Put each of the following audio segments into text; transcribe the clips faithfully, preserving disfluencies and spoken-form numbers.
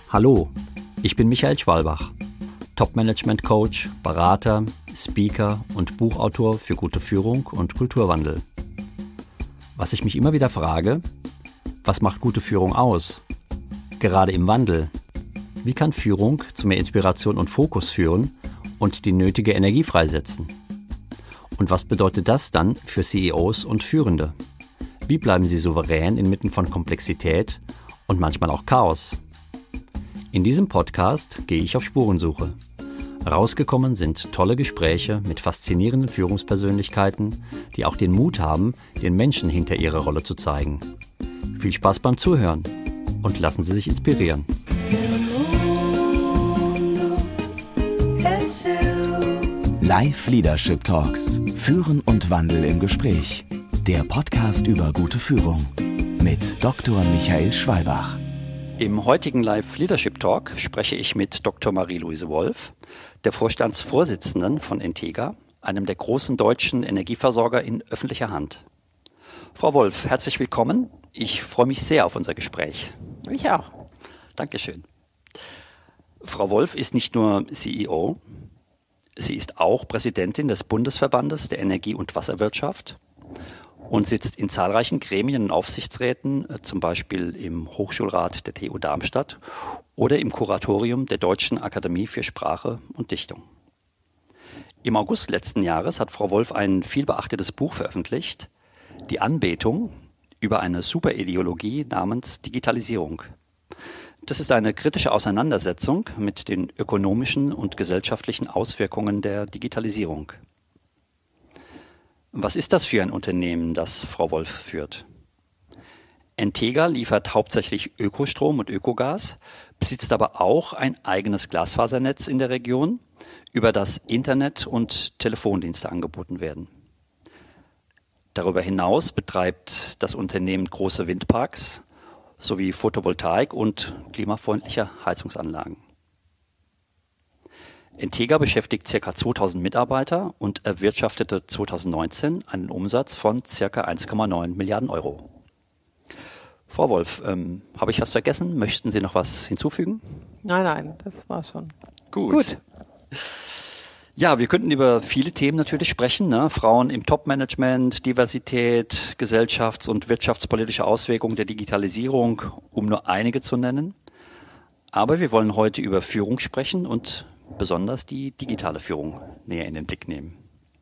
Hallo, ich bin Michael Schwalbach, Top-Management-Coach, Berater, Speaker und Buchautor für gute Führung und Kulturwandel. Was ich mich immer wieder frage, was macht gute Führung aus? Gerade im Wandel. Wie kann Führung zu mehr Inspiration und Fokus führen und die nötige Energie freisetzen? Und was bedeutet das dann für C E Os und Führende? Wie bleiben sie souverän inmitten von Komplexität und manchmal auch Chaos? In diesem Podcast gehe ich auf Spurensuche. Rausgekommen sind tolle Gespräche mit faszinierenden Führungspersönlichkeiten, die auch den Mut haben, den Menschen hinter ihrer Rolle zu zeigen. Viel Spaß beim Zuhören und lassen Sie sich inspirieren. Live Leadership Talks. Führen und Wandel im Gespräch. Der Podcast über gute Führung. Mit Doktor Michael Schwalbach. Im heutigen Live Leadership Talk spreche ich mit Doktor Marie-Louise Wolf, der Vorstandsvorsitzenden von Entega, einem der großen deutschen Energieversorger in öffentlicher Hand. Frau Wolf, herzlich willkommen. Ich freue mich sehr auf unser Gespräch. Ich auch. Dankeschön. Frau Wolf ist nicht nur C E O, sie ist auch Präsidentin des Bundesverbandes der Energie- und Wasserwirtschaft und sitzt in zahlreichen Gremien und Aufsichtsräten, zum Beispiel im Hochschulrat der T U Darmstadt oder im Kuratorium der Deutschen Akademie für Sprache und Dichtung. Im August letzten Jahres hat Frau Wolf ein vielbeachtetes Buch veröffentlicht, Die Anbetung, über eine Superideologie namens Digitalisierung. Das ist eine kritische Auseinandersetzung mit den ökonomischen und gesellschaftlichen Auswirkungen der Digitalisierung. Was ist das für ein Unternehmen, das Frau Wolf führt? Entega liefert hauptsächlich Ökostrom und Ökogas, besitzt aber auch ein eigenes Glasfasernetz in der Region, über das Internet- und Telefondienste angeboten werden. Darüber hinaus betreibt das Unternehmen große Windparks sowie Photovoltaik und klimafreundliche Heizungsanlagen. Entega beschäftigt ca. zweitausend Mitarbeiter und erwirtschaftete zweitausendneunzehn einen Umsatz von ca. eins Komma neun Milliarden Euro. Frau Wolf, ähm, habe ich was vergessen? Möchten Sie noch was hinzufügen? Nein, nein, das war schon. Gut. Gut. Ja, wir könnten über viele Themen natürlich sprechen, ne? Frauen im Top-Management, Diversität, gesellschafts- und wirtschaftspolitische Auswirkungen der Digitalisierung, um nur einige zu nennen. Aber wir wollen heute über Führung sprechen und besonders die digitale Führung näher in den Blick nehmen.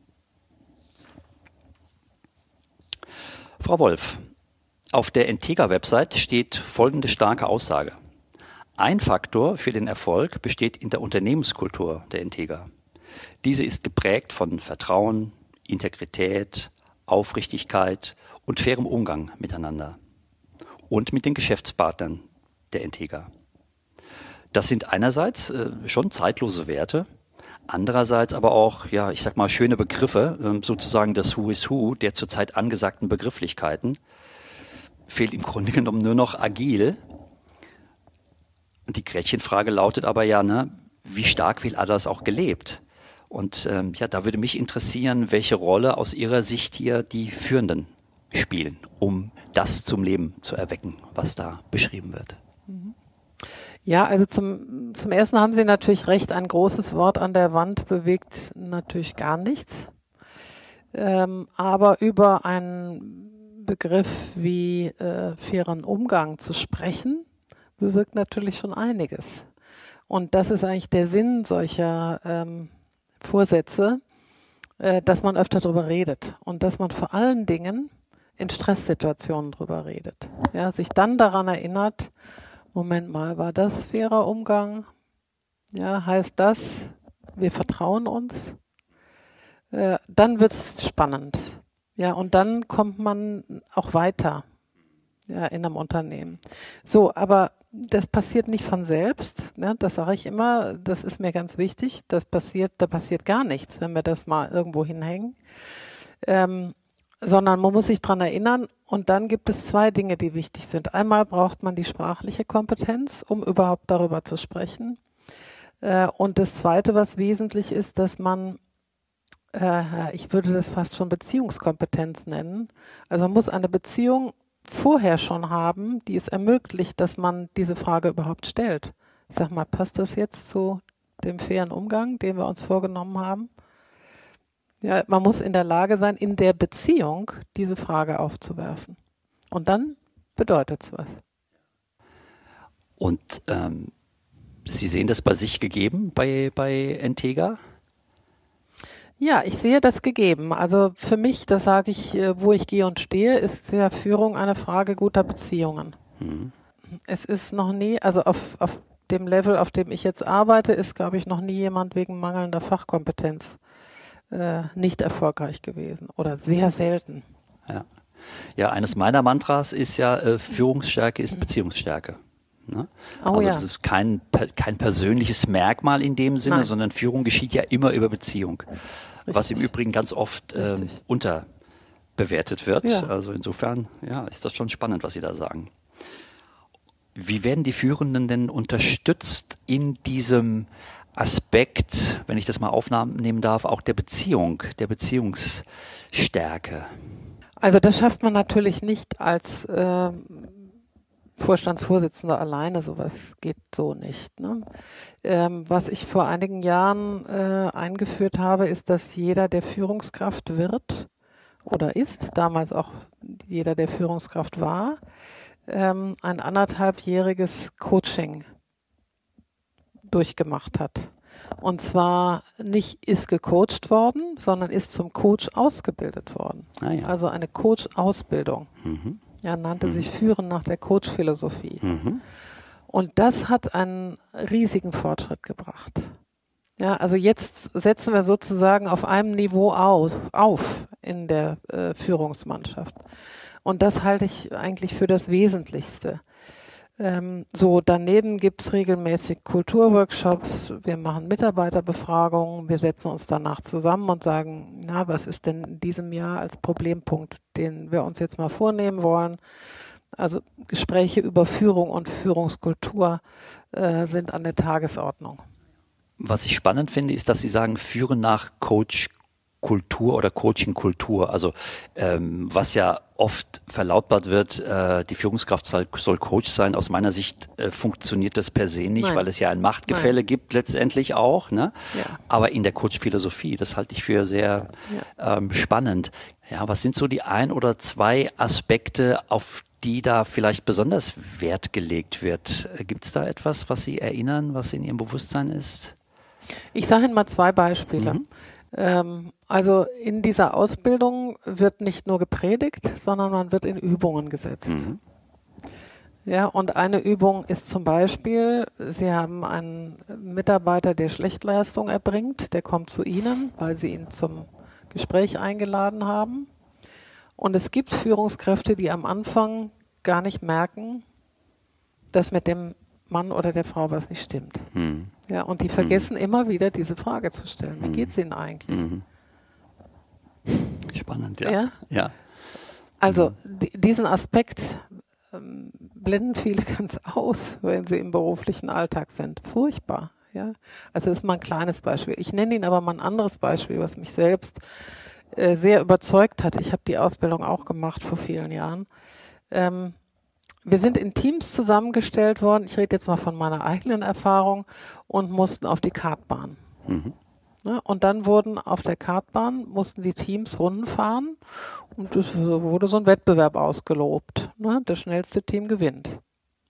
Frau Wolf, auf der Entega-Website steht folgende starke Aussage. Ein Faktor für den Erfolg besteht in der Unternehmenskultur der Entega. Diese ist geprägt von Vertrauen, Integrität, Aufrichtigkeit und fairem Umgang miteinander und mit den Geschäftspartnern der Entega. Das sind einerseits äh, schon zeitlose Werte, andererseits aber auch, ja, ich sag mal, schöne Begriffe, äh, sozusagen das Who is Who der zurzeit angesagten Begrifflichkeiten. Fehlt im Grunde genommen nur noch agil. Und die Gretchenfrage lautet aber ja, ne, wie stark wird all das auch gelebt? Und ähm, ja, da würde mich interessieren, welche Rolle aus Ihrer Sicht hier die Führenden spielen, um das zum Leben zu erwecken, was da beschrieben wird. Ja, also zum, zum Ersten haben Sie natürlich recht, ein großes Wort an der Wand bewegt natürlich gar nichts. Ähm, aber über einen Begriff wie äh, fairen Umgang zu sprechen, bewirkt natürlich schon einiges. Und das ist eigentlich der Sinn solcher ähm, Vorsätze, äh, dass man öfter drüber redet und dass man vor allen Dingen in Stresssituationen drüber redet. Ja, sich dann daran erinnert, Moment mal, war das fairer Umgang? Ja, heißt das, wir vertrauen uns? Äh, dann wird es spannend. Ja, und dann kommt man auch weiter, ja, in einem Unternehmen. So, aber das passiert nicht von selbst, ne? Das sage ich immer, das ist mir ganz wichtig. Das passiert, da passiert gar nichts, wenn wir das mal irgendwo hinhängen. Ähm, sondern man muss sich dran erinnern und dann gibt es zwei Dinge, die wichtig sind. Einmal braucht man die sprachliche Kompetenz, um überhaupt darüber zu sprechen. Äh, und das Zweite, was wesentlich ist, dass man, äh, ich würde das fast schon Beziehungskompetenz nennen, also man muss eine Beziehung vorher schon haben, die es ermöglicht, dass man diese Frage überhaupt stellt. Ich sag mal, passt das jetzt zu dem fairen Umgang, den wir uns vorgenommen haben? Ja, man muss in der Lage sein, in der Beziehung diese Frage aufzuwerfen. Und dann bedeutet es was. Und ähm, Sie sehen das bei sich gegeben, bei, bei Entega? Ja, ich sehe das gegeben. Also für mich, das sage ich, wo ich gehe und stehe, ist ja Führung eine Frage guter Beziehungen. Mhm. Es ist noch nie, also auf, auf dem Level, auf dem ich jetzt arbeite, ist, glaube ich, noch nie jemand wegen mangelnder Fachkompetenz äh, nicht erfolgreich gewesen oder sehr selten. Ja, ja, eines meiner Mantras ist ja, äh, Führungsstärke ist Beziehungsstärke. Ne? Oh, also ja. das ist kein, kein persönliches Merkmal in dem Sinne, Nein. sondern Führung geschieht ja immer über Beziehung. Richtig. Was im Übrigen ganz oft ähm, unterbewertet wird. Ja. Also insofern ja, ist das schon spannend, was Sie da sagen. Wie werden die Führenden denn unterstützt in diesem Aspekt, wenn ich das mal aufnehmen darf, auch der Beziehung, der Beziehungsstärke? Also das schafft man natürlich nicht als äh, Vorstandsvorsitzender alleine, sowas geht so nicht. Ne? Ähm, was ich vor einigen Jahren äh, eingeführt habe, ist, dass jeder, der Führungskraft wird oder ist, damals auch jeder, der Führungskraft war, ähm, ein anderthalbjähriges Coaching durchgemacht hat. Und zwar nicht ist gecoacht worden, sondern ist zum Coach ausgebildet worden. Ah, ja. Also eine Coach-Ausbildung. Mhm. Ja, nannte mhm. sich Führen nach der Coach-Philosophie. Mhm. Und das hat einen riesigen Fortschritt gebracht. Ja, also jetzt setzen wir sozusagen auf einem Niveau aus, auf in der äh, Führungsmannschaft. Und das halte ich eigentlich für das Wesentlichste. Ähm, so, daneben gibt's regelmäßig Kulturworkshops, wir machen Mitarbeiterbefragungen, wir setzen uns danach zusammen und sagen, na, was ist denn in diesem Jahr als Problempunkt, den wir uns jetzt mal vornehmen wollen? Also Gespräche über Führung und Führungskultur äh, sind an der Tagesordnung. Was ich spannend finde, ist, dass Sie sagen, führen nach Coach-Kultur oder Coaching-Kultur. Also ähm, was ja oft verlautbart wird, äh, die Führungskraft soll, soll Coach sein. Aus meiner Sicht äh, funktioniert das per se nicht, Nein. weil es ja ein Machtgefälle Nein. gibt letztendlich auch. Ne? Ja. Aber in der Coach-Philosophie, das halte ich für sehr ja. ähm, spannend. Ja, was sind so die ein oder zwei Aspekte, auf die da vielleicht besonders Wert gelegt wird? Gibt es da etwas, was Sie erinnern, was in Ihrem Bewusstsein ist? Ich sage Ihnen mal zwei Beispiele. Mhm. Ähm, also in dieser Ausbildung wird nicht nur gepredigt, sondern man wird in Übungen gesetzt. Mhm. Ja, und eine Übung ist zum Beispiel, Sie haben einen Mitarbeiter, der Schlechtleistung erbringt, der kommt zu Ihnen, weil Sie ihn zum Gespräch eingeladen haben. Und es gibt Führungskräfte, die am Anfang gar nicht merken, dass mit dem Mann oder der Frau was nicht stimmt. Mhm. Ja, und die vergessen mhm. immer wieder, diese Frage zu stellen. Wie mhm. geht's Ihnen eigentlich? Mhm. Spannend, ja. ja? ja. Also mhm. d- diesen Aspekt ähm, blenden viele ganz aus, wenn sie im beruflichen Alltag sind. Furchtbar. Ja? Also das ist mal ein kleines Beispiel. Ich nenne Ihnen aber mal ein anderes Beispiel, was mich selbst äh, sehr überzeugt hat. Ich habe die Ausbildung auch gemacht vor vielen Jahren. Ähm, Wir sind in Teams zusammengestellt worden, ich rede jetzt mal von meiner eigenen Erfahrung, und mussten auf die Kartbahn. Mhm. Ja, und dann wurden auf der Kartbahn, mussten die Teams Runden fahren und es wurde so ein Wettbewerb ausgelobt. Ne? Das schnellste Team gewinnt.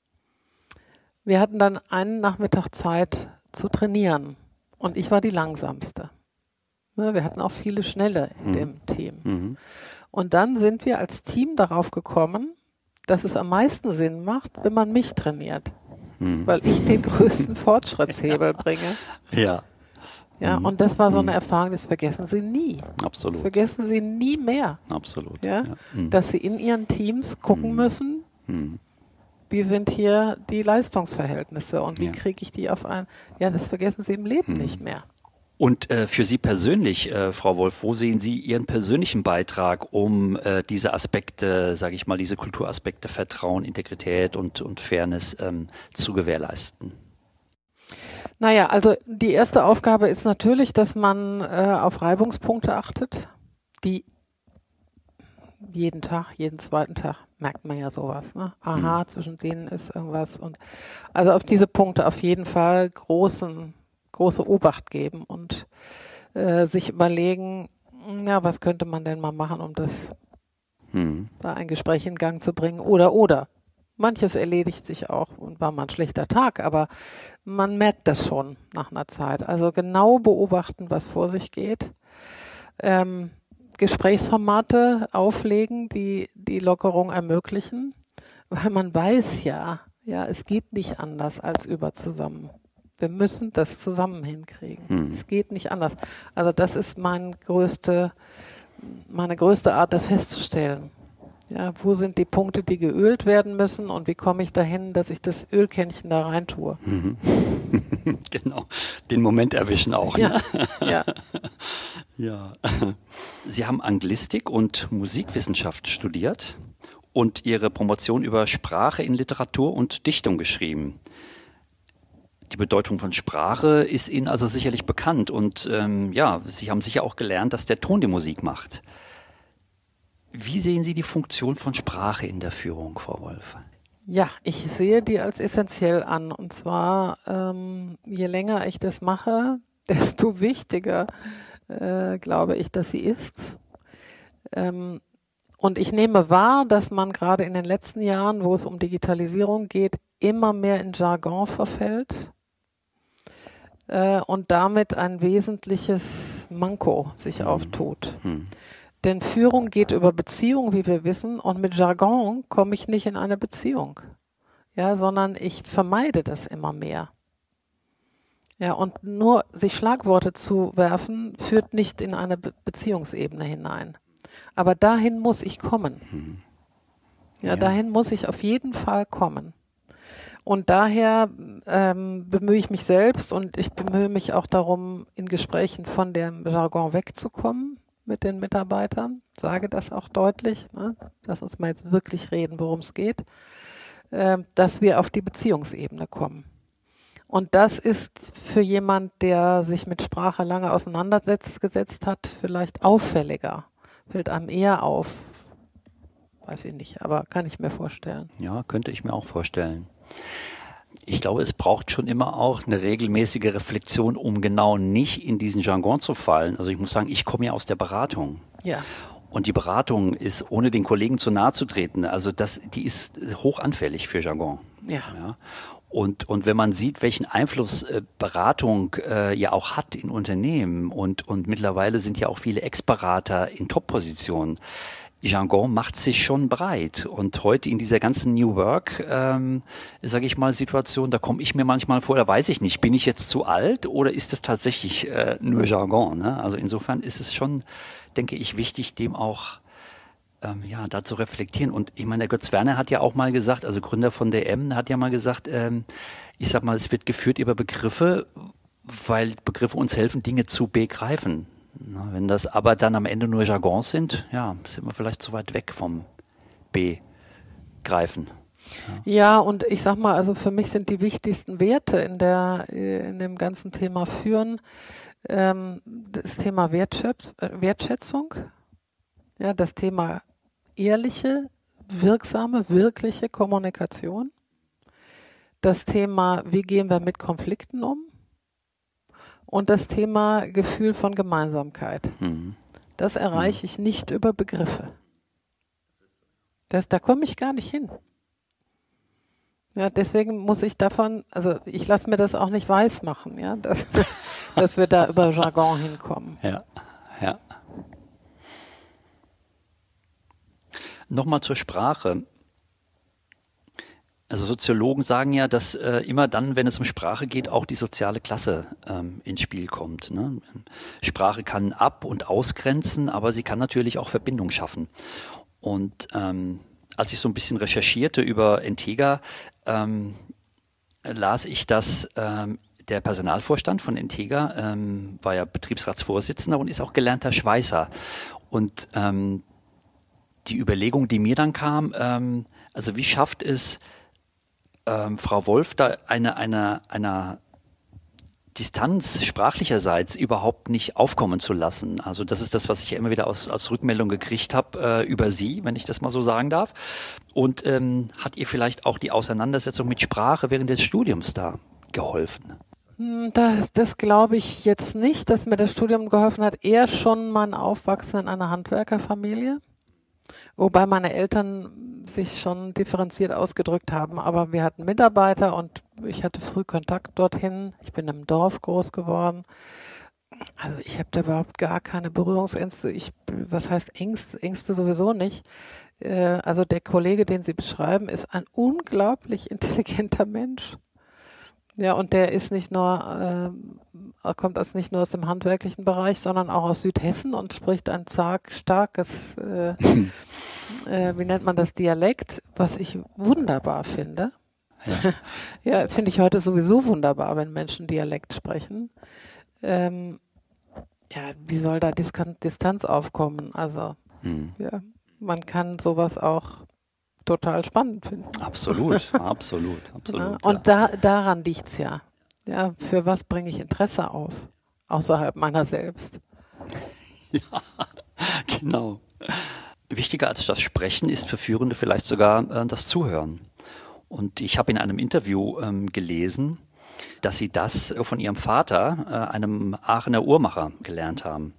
Wir hatten dann einen Nachmittag Zeit zu trainieren und ich war die langsamste. Ne? Wir hatten auch viele Schnelle in mhm. dem Team. Mhm. Und dann sind wir als Team darauf gekommen, dass es am meisten Sinn macht, wenn man mich trainiert, hm. weil ich den größten Fortschrittshebel bringe. Ja. Ja, hm. und das war so eine Erfahrung, das vergessen Sie nie. Absolut. Das vergessen Sie nie mehr. Absolut. Ja, ja. Hm. Dass Sie in Ihren Teams gucken hm. müssen, hm. wie sind hier die Leistungsverhältnisse und wie ja. kriege ich die auf ein, ja, das vergessen Sie im Leben hm. nicht mehr. Und äh, für Sie persönlich, äh, Frau Wolf, wo sehen Sie Ihren persönlichen Beitrag, um äh, diese Aspekte, sage ich mal, diese Kulturaspekte Vertrauen, Integrität und, und Fairness ähm, zu gewährleisten? Naja, also die erste Aufgabe ist natürlich, dass man äh, auf Reibungspunkte achtet, die jeden Tag, jeden zweiten Tag merkt man ja sowas. Ne? Aha, Mhm. zwischen denen ist irgendwas. Und also auf diese Punkte auf jeden Fall großen, große Obacht geben und äh, sich überlegen, ja, was könnte man denn mal machen, um das Mhm. da ein Gespräch in Gang zu bringen. Oder, oder. Manches erledigt sich auch und war mal ein schlechter Tag, aber man merkt das schon nach einer Zeit. Also genau beobachten, was vor sich geht. Ähm, Gesprächsformate auflegen, die die Lockerung ermöglichen, weil man weiß ja, ja, es geht nicht anders als über zusammen. Wir müssen das zusammen hinkriegen. Mhm. Es geht nicht anders. Also das ist mein größte, meine größte Art, das festzustellen. Ja, wo sind die Punkte, die geölt werden müssen und wie komme ich dahin, dass ich das Ölkännchen da rein tue? Mhm. Genau, den Moment erwischen auch. Ja, Ne? ja. Ja. Sie haben Anglistik und Musikwissenschaft studiert und Ihre Promotion über Sprache in Literatur und Dichtung geschrieben. Die Bedeutung von Sprache ist Ihnen also sicherlich bekannt und ähm, ja, Sie haben sicher auch gelernt, dass der Ton die Musik macht. Wie sehen Sie die Funktion von Sprache in der Führung, Frau Wolf? Ja, ich sehe die als essentiell an. Und zwar, ähm, je länger ich das mache, desto wichtiger äh, glaube ich, dass sie ist. Ähm, und ich nehme wahr, dass man gerade in den letzten Jahren, wo es um Digitalisierung geht, immer mehr in Jargon verfällt äh, und damit ein wesentliches Manko sich Mhm. auftut. Hm. Denn Führung geht über Beziehung, wie wir wissen, und mit Jargon komme ich nicht in eine Beziehung, ja, sondern ich vermeide das immer mehr. Ja, und nur sich Schlagworte zu werfen, führt nicht in eine Be- Beziehungsebene hinein. Aber dahin muss ich kommen. Mhm. Ja, Ja. dahin muss ich auf jeden Fall kommen. Und daher ähm, bemühe ich mich selbst und ich bemühe mich auch darum, in Gesprächen von dem Jargon wegzukommen mit den Mitarbeitern. Sage das auch deutlich, ne? Lass uns mal jetzt wirklich reden, worum es geht, äh, dass wir auf die Beziehungsebene kommen. Und das ist für jemand, der sich mit Sprache lange auseinandergesetzt hat, vielleicht auffälliger. Fällt einem eher auf. Weiß ich nicht, aber kann ich mir vorstellen. Ja, könnte ich mir auch vorstellen. Ich glaube, es braucht schon immer auch eine regelmäßige Reflexion, um genau nicht in diesen Jargon zu fallen. Also ich muss sagen, ich komme ja aus der Beratung. Ja. Und die Beratung ist, ohne den Kollegen zu nahe zu treten, also das, die ist hochanfällig für Jargon. Ja. Ja. Und, und wenn man sieht, welchen Einfluss äh, Beratung äh, ja auch hat in Unternehmen und, und mittlerweile sind ja auch viele Ex-Berater in Top-Positionen, Jargon macht sich schon breit. Und heute in dieser ganzen New Work, ähm, sage ich mal, Situation, da komme ich mir manchmal vor, da weiß ich nicht, bin ich jetzt zu alt oder ist es tatsächlich äh, nur Jargon? Ne? Also insofern ist es schon, denke ich, wichtig, dem auch ähm, ja, da zu reflektieren. Und ich meine, der Götz Werner hat ja auch mal gesagt, also Gründer von D M, hat ja mal gesagt, ähm, ich sag mal, es wird geführt über Begriffe, weil Begriffe uns helfen, Dinge zu begreifen. Na, wenn das aber dann am Ende nur Jargons sind, ja, sind wir vielleicht zu weit weg vom Begreifen. Ja, und ich sag mal, also für mich sind die wichtigsten Werte in der in dem ganzen Thema Führen ähm, das Thema Wertschätz Wertschätzung, ja, das Thema ehrliche, wirksame, wirkliche Kommunikation, das Thema, wie gehen wir mit Konflikten um und das Thema Gefühl von Gemeinsamkeit. Mhm. Das erreiche ich nicht über Begriffe. Das, da komme ich gar nicht hin. Ja, deswegen muss ich davon, also ich lasse mir das auch nicht weiß machen, ja, dass, dass wir da über Jargon hinkommen. Ja, ja. Nochmal zur Sprache. Also Soziologen sagen ja, dass äh, immer dann, wenn es um Sprache geht, auch die soziale Klasse ähm, ins Spiel kommt. Ne? Sprache kann ab- und ausgrenzen, aber sie kann natürlich auch Verbindung schaffen. Und ähm, als ich so ein bisschen recherchierte über Entega, ähm, las ich, dass ähm, der Personalvorstand von Entega ähm, war ja Betriebsratsvorsitzender und ist auch gelernter Schweißer. Und ähm, die Überlegung, die mir dann kam, ähm, also wie schafft es ähm, Frau Wolf da eine, eine, einer Distanz sprachlicherseits überhaupt nicht aufkommen zu lassen. Also das ist das, was ich ja immer wieder aus, als Rückmeldung gekriegt habe äh, über Sie, wenn ich das mal so sagen darf. Und ähm, hat ihr vielleicht auch die Auseinandersetzung mit Sprache während des Studiums da geholfen? Das, das glaube ich jetzt nicht, dass mir das Studium geholfen hat. Eher schon mein Aufwachsen in einer Handwerkerfamilie. Wobei meine Eltern sich schon differenziert ausgedrückt haben. Aber wir hatten Mitarbeiter und ich hatte früh Kontakt dorthin. Ich bin im Dorf groß geworden. Also ich habe da überhaupt gar keine Berührungsängste. Ich, was heißt Ängste? Ängste sowieso nicht. Äh, also der Kollege, den Sie beschreiben, ist ein unglaublich intelligenter Mensch. Ja, und der ist nicht nur, äh, kommt aus nicht nur aus dem handwerklichen Bereich, sondern auch aus Südhessen und spricht ein zag, starkes, äh, äh, wie nennt man das, Dialekt, was ich wunderbar finde. Ja, ja, finde ich heute sowieso wunderbar, wenn Menschen Dialekt sprechen. Ähm, ja, wie soll da Diskan- Distanz aufkommen? Also, hm. ja, man kann sowas auch total spannend finden. Absolut, absolut, absolut. Ja, und ja. da, daran liegt's ja. Ja, für was bringe ich Interesse auf? Außerhalb meiner selbst. Ja, genau. Wichtiger als das Sprechen ist für Führende vielleicht sogar äh, das Zuhören. Und ich habe in einem Interview ähm, gelesen, dass Sie das von Ihrem Vater, äh, einem Aachener Uhrmacher, gelernt haben.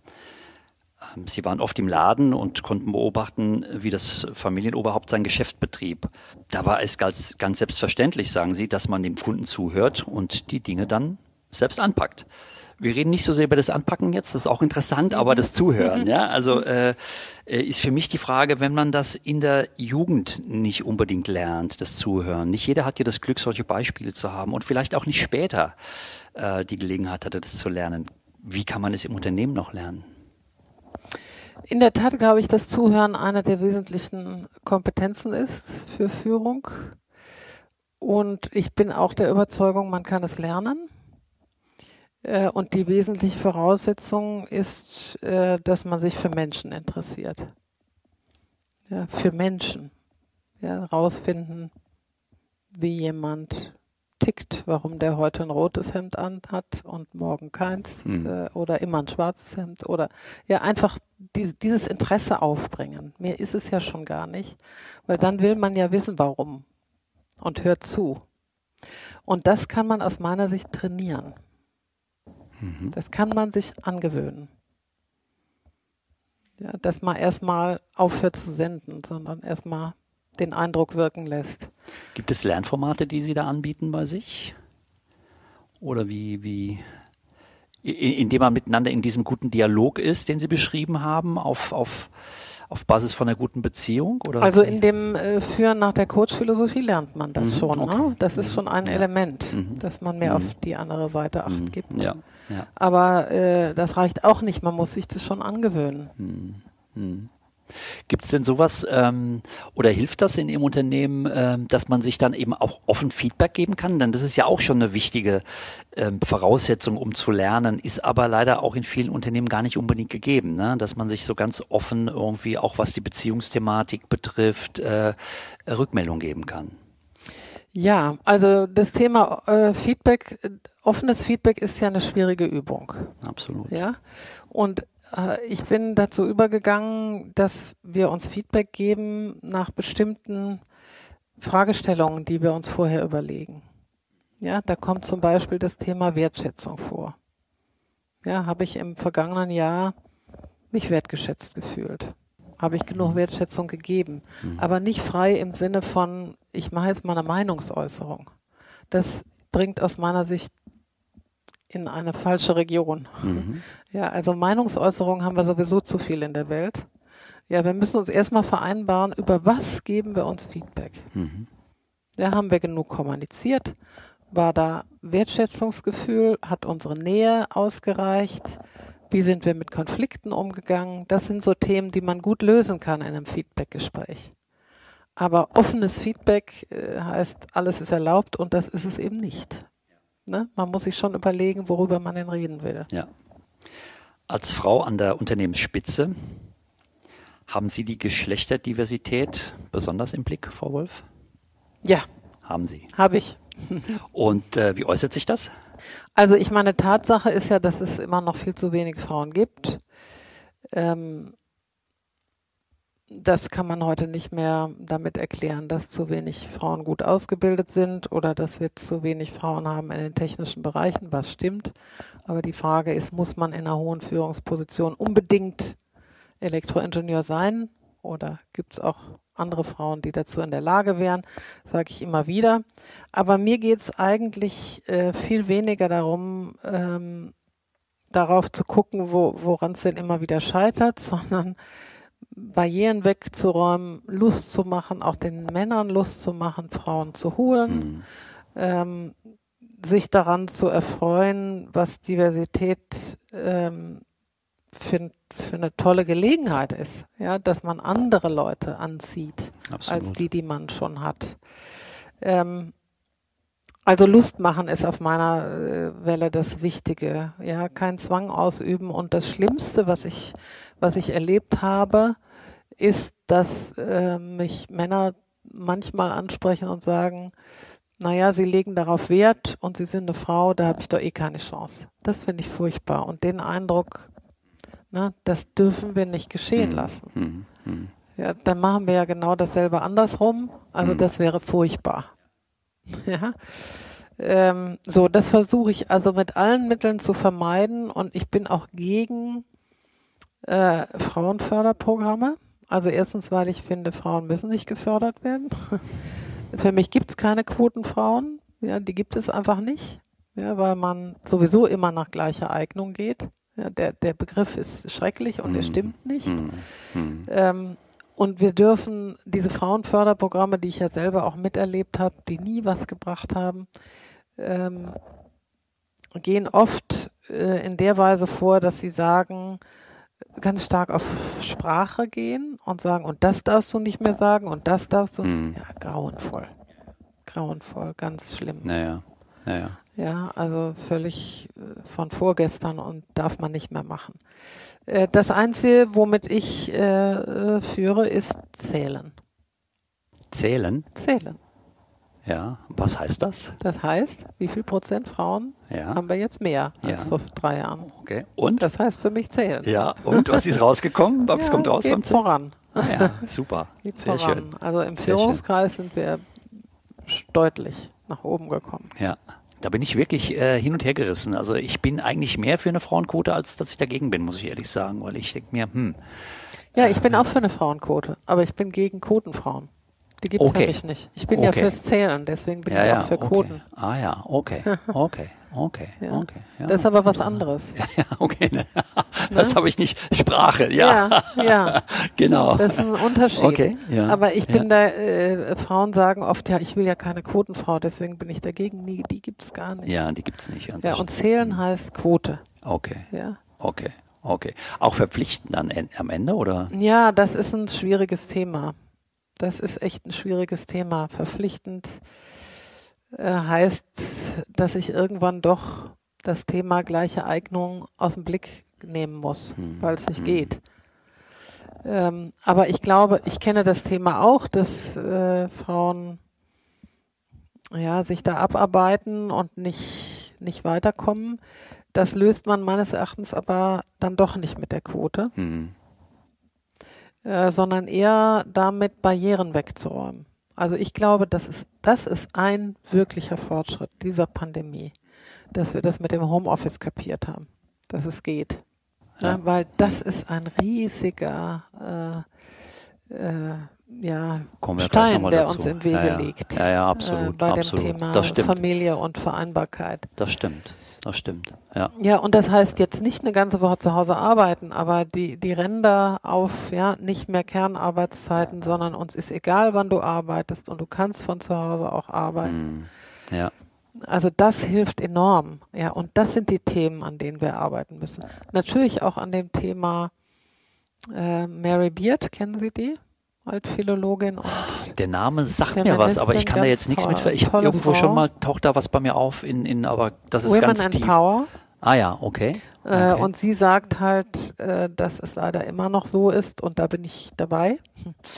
Sie waren oft im Laden und konnten beobachten, wie das Familienoberhaupt sein Geschäft betrieb. Da war es ganz, ganz selbstverständlich, sagen Sie, dass man dem Kunden zuhört und die Dinge dann selbst anpackt. Wir reden nicht so sehr über das Anpacken jetzt, das ist auch interessant, aber das Zuhören, ja, also äh, ist für mich die Frage, wenn man das in der Jugend nicht unbedingt lernt, das Zuhören. Nicht jeder hat ja das Glück, solche Beispiele zu haben und vielleicht auch nicht später äh, die Gelegenheit hatte, das zu lernen. Wie kann man es im Unternehmen noch lernen? In der Tat glaube ich, dass Zuhören eine der wesentlichen Kompetenzen ist für Führung. Und ich bin auch der Überzeugung, man kann es lernen. Und die wesentliche Voraussetzung ist, dass man sich für Menschen interessiert. Ja, für Menschen. Ja, rausfinden, wie jemand tickt, warum der heute ein rotes Hemd an hat und morgen keins mhm. äh, oder immer ein schwarzes Hemd oder ja einfach die, dieses Interesse aufbringen. Mehr ist es ja schon gar nicht, weil dann will man ja wissen, warum und hört zu. Und das kann man aus meiner Sicht trainieren. Mhm. Das kann man sich angewöhnen. Ja, dass man erstmal aufhört zu senden, sondern erstmal den Eindruck wirken lässt. Gibt es Lernformate, die Sie da anbieten bei sich? Oder wie, wie, indem man miteinander in diesem guten Dialog ist, den Sie beschrieben haben, auf, auf, auf Basis von einer guten Beziehung? Oder also in dem äh, Führen nach der Coach-Philosophie lernt man das mhm, schon. Okay. Ne? Das ist schon ein ja. Element, mhm. dass man mehr mhm. auf die andere Seite Acht mhm. gibt. Ja. Ja. Aber äh, das reicht auch nicht, man muss sich das schon angewöhnen. Mhm. Mhm. Gibt es denn sowas ähm, oder hilft das in Ihrem Unternehmen, ähm, dass man sich dann eben auch offen Feedback geben kann? Denn das ist ja auch schon eine wichtige ähm, Voraussetzung, um zu lernen, ist aber leider auch in vielen Unternehmen gar nicht unbedingt gegeben, ne? Dass man sich so ganz offen irgendwie, auch was die Beziehungsthematik betrifft, äh, Rückmeldung geben kann. Ja, also das Thema äh, Feedback, offenes Feedback ist ja eine schwierige Übung. Absolut. Ja, und ich bin dazu übergegangen, dass wir uns Feedback geben nach bestimmten Fragestellungen, die wir uns vorher überlegen. Ja, da kommt zum Beispiel das Thema Wertschätzung vor. Ja, habe ich im vergangenen Jahr mich wertgeschätzt gefühlt? Habe ich genug Wertschätzung gegeben? Mhm. Aber nicht frei im Sinne von, ich mache jetzt mal eine Meinungsäußerung. Das bringt aus meiner Sicht in eine falsche Region. Mhm. Ja, also Meinungsäußerungen haben wir sowieso zu viel in der Welt. Ja, wir müssen uns erstmal vereinbaren, über was geben wir uns Feedback. Mhm. Ja, haben wir genug kommuniziert? War da Wertschätzungsgefühl? Hat unsere Nähe ausgereicht? Wie sind wir mit Konflikten umgegangen? Das sind so Themen, die man gut lösen kann in einem Feedbackgespräch. Aber offenes Feedback äh, heißt, alles ist erlaubt und das ist es eben nicht. Ne? Man muss sich schon überlegen, worüber man denn reden will. Ja. Als Frau an der Unternehmensspitze, haben Sie die Geschlechterdiversität besonders im Blick, Frau Wolf? Ja. Haben Sie? Habe ich. Und äh, wie äußert sich das? Also ich meine, Tatsache ist ja, dass es immer noch viel zu wenig Frauen gibt. Ähm, das kann man heute nicht mehr damit erklären, dass zu wenig Frauen gut ausgebildet sind oder dass wir zu wenig Frauen haben in den technischen Bereichen, was stimmt. Aber die Frage ist, muss man in einer hohen Führungsposition unbedingt Elektroingenieur sein oder gibt es auch andere Frauen, die dazu in der Lage wären, sage ich immer wieder. Aber mir geht es eigentlich äh, viel weniger darum, ähm, darauf zu gucken, wo, woran es denn immer wieder scheitert, sondern Barrieren wegzuräumen, Lust zu machen, auch den Männern Lust zu machen, Frauen zu holen, mhm. ähm, sich daran zu erfreuen, was Diversität ähm, für, für eine tolle Gelegenheit ist, ja, dass man andere Leute anzieht, Absolut. als die, die man schon hat. Ähm, also Lust machen ist auf meiner äh, Welle das Wichtige, ja, kein Zwang ausüben. Und das Schlimmste, was ich, was ich erlebt habe, ist, dass äh, mich Männer manchmal ansprechen und sagen, naja, sie legen darauf Wert und sie sind eine Frau, da habe ich doch eh keine Chance. Das finde ich furchtbar. Und den Eindruck, na, das dürfen wir nicht geschehen lassen. Mhm. Mhm. Ja, dann machen wir ja genau dasselbe andersrum. Also Mhm. das wäre furchtbar. Ja. Ähm, so, das versuche ich also mit allen Mitteln zu vermeiden und ich bin auch gegen äh, Frauenförderprogramme. Also erstens, weil ich finde, Frauen müssen nicht gefördert werden. Für mich gibt es keine Quotenfrauen, ja, die gibt es einfach nicht, ja, weil man sowieso immer nach gleicher Eignung geht. Ja, der, der Begriff ist schrecklich und er stimmt nicht. Mhm. Ähm, und wir dürfen diese Frauenförderprogramme, die ich ja selber auch miterlebt habe, die nie was gebracht haben, ähm, gehen oft äh, in der Weise vor, dass sie sagen, ganz stark auf Sprache gehen und sagen, und das darfst du nicht mehr sagen und das darfst du. Mhm. Ja, grauenvoll. Grauenvoll, ganz schlimm. Naja, naja. Ja, also völlig äh, von vorgestern und darf man nicht mehr machen. Äh, das Einzige, womit ich äh, äh, führe, ist Zählen. Zählen? Zählen. Ja, was heißt das? Das heißt, wie viel Prozent Frauen Ja. haben wir jetzt mehr als Ja. vor drei Jahren? Okay. Und? Das heißt für mich Zählen. Ja, und was ist rausgekommen? Was Ja, kommt raus geht beim Zählen? voran. Ah, ja, super. Geht Sehr voran. schön. Also im Sehr Führungskreis sind wir deutlich nach oben gekommen. Ja. Da bin ich wirklich äh, hin und her gerissen. Also ich bin eigentlich mehr für eine Frauenquote, als dass ich dagegen bin, muss ich ehrlich sagen. Weil ich denke mir, hm. Ja, ich bin auch für eine Frauenquote, aber ich bin gegen Quotenfrauen. Die gibt es Okay. nämlich nicht. Ich bin ja Okay. fürs Zählen, deswegen bin Ja, ich ja, auch für okay. Quoten. Ah ja, okay, okay, okay, Ja. okay. Ja. Das ist aber was anderes. Ja, ja, okay. Ne? Das habe ich nicht. Sprache, ja. Ja, ja. Genau. Das ist ein Unterschied. Okay, ja. Aber ich bin Ja. da, äh, Frauen sagen oft, ja, ich will ja keine Quotenfrau, deswegen bin ich dagegen. Nee, die gibt's gar nicht. Ja, die gibt's nicht. Ja, und Zählen heißt Quote. Okay, Ja. okay, okay. Auch verpflichtend dann en- am Ende, oder? Ja, das ist ein schwieriges Thema. Das ist echt ein schwieriges Thema. Verpflichtend äh, heißt, dass ich irgendwann doch das Thema gleiche Eignung aus dem Blick nehmen muss, Hm. weil es nicht Hm. geht. Ähm, aber ich glaube, ich kenne das Thema auch, dass äh, Frauen ja, sich da abarbeiten und nicht, nicht weiterkommen. Das löst man meines Erachtens aber dann doch nicht mit der Quote. Hm. Äh, sondern eher damit Barrieren wegzuräumen. Also ich glaube, das ist, das ist ein wirklicher Fortschritt dieser Pandemie, dass wir das mit dem Homeoffice kapiert haben, dass es geht. Ja. Ja, weil das ist ein riesiger äh, äh, ja, Kommen wir gleich noch Stein, mal der dazu. uns im Wege Ja, ja. liegt. Ja, ja, absolut, Äh, bei absolut. dem Thema Das stimmt. Familie und Vereinbarkeit. Das stimmt, das stimmt, ja. Ja, und das heißt jetzt nicht eine ganze Woche zu Hause arbeiten, aber die, die Ränder auf, ja, nicht mehr Kernarbeitszeiten, sondern uns ist egal, wann du arbeitest und du kannst von zu Hause auch arbeiten. Hm. Ja, Also das hilft enorm, ja, und das sind die Themen, an denen wir arbeiten müssen. Natürlich auch an dem Thema äh, Mary Beard, kennen Sie die? Altphilologin und der Name sagt mir was, aber ich kann da jetzt nichts mit. ver- Ich habe tolle irgendwo Frau. schon mal, taucht da was bei mir auf, in, in, aber das ist Women ganz and tief. Power. Ah ja, okay. Äh, okay. und sie sagt halt, äh, dass es leider immer noch so ist, und da bin ich dabei,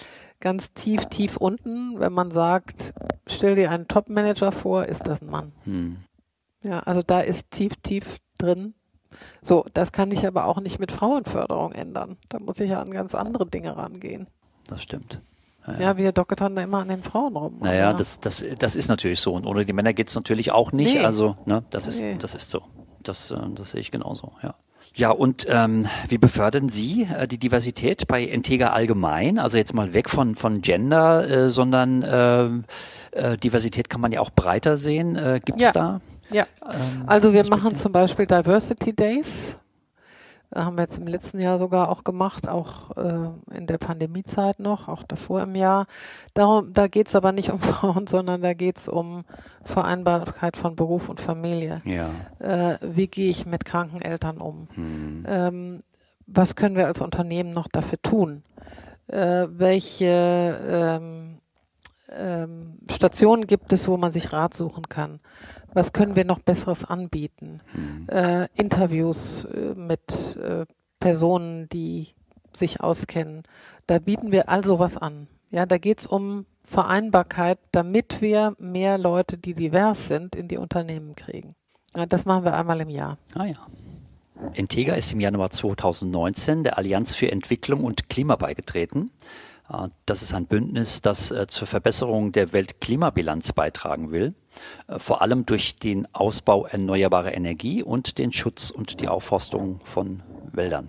ganz tief, tief unten, wenn man sagt, stell dir einen Top-Manager vor, ist das ein Mann. Hm. Ja, also da ist tief, tief drin. So, das kann ich aber auch nicht mit Frauenförderung ändern. Da muss ich ja an ganz andere Dinge rangehen. Das stimmt. Ja, ja, wir doktern da immer an den Frauen rum. Naja, oder? das, das, das ist natürlich so. Und ohne die Männer geht's natürlich auch nicht. Nee. Also, ne, das ist, Nee. das ist so. Das, äh, das sehe ich genauso, ja. Ja, und ähm, wie befördern Sie äh, die Diversität bei Entega allgemein? Also jetzt mal weg von, von Gender, äh, sondern äh, äh, Diversität kann man ja auch breiter sehen. Äh, gibt's Ja. da? Ja, Ähm, also wir Aspekte? machen zum Beispiel Diversity Days. Da haben wir jetzt im letzten Jahr sogar auch gemacht, auch äh, in der Pandemiezeit noch, auch davor im Jahr. Darum, da geht es aber nicht um Frauen, sondern da geht es um Vereinbarkeit von Beruf und Familie. Ja. Äh, wie gehe ich mit kranken Eltern um? Hm. Ähm, was können wir als Unternehmen noch dafür tun? Äh, welche ähm, ähm, Stationen gibt es, wo man sich Rat suchen kann? Was können wir noch Besseres anbieten? Hm. Äh, Interviews äh, mit äh, Personen, die sich auskennen. Da bieten wir all sowas an. Ja, da geht es um Vereinbarkeit, damit wir mehr Leute, die divers sind, in die Unternehmen kriegen. Ja, das machen wir einmal im Jahr. Ah ja. Entega ist im Januar zweitausendneunzehn der Allianz für Entwicklung und Klima beigetreten. Äh, Das ist ein Bündnis, das äh, zur Verbesserung der Weltklimabilanz beitragen will, äh, vor allem durch den Ausbau erneuerbarer Energie und den Schutz und die Aufforstung von Wäldern.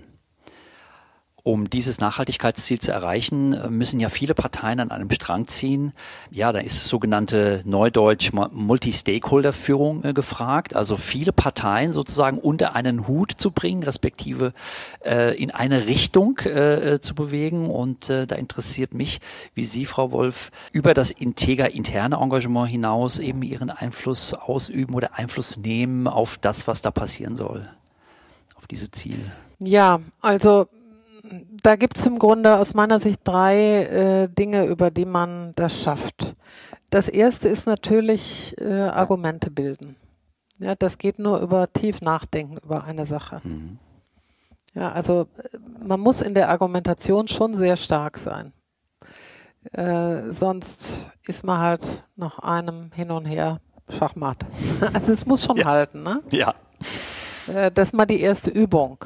Um dieses Nachhaltigkeitsziel zu erreichen, äh, müssen ja viele Parteien an einem Strang ziehen. Ja, da ist sogenannte Neudeutsch Mu- Multi-Stakeholder-Führung äh, gefragt, also viele Parteien sozusagen unter einen Hut zu bringen, respektive äh, in eine Richtung äh, zu bewegen. Und äh, da interessiert mich, wie Sie, Frau Wolf, über das Entega-interne Engagement hinaus eben Ihren Einfluss ausüben oder Einfluss nehmen auf das, was da passieren soll, auf diese Ziele. Ja, also da gibt es im Grunde aus meiner Sicht drei äh, Dinge, über die man das schafft. Das erste ist natürlich äh, Argumente bilden. Ja, das geht nur über tief nachdenken über eine Sache. Mhm. Ja, also äh, man muss in der Argumentation schon sehr stark sein. Äh, sonst ist man halt nach einem Hin und Her Schachmatt. Also es muss schon Ja. halten, ne? Ja. Äh, das ist mal die erste Übung.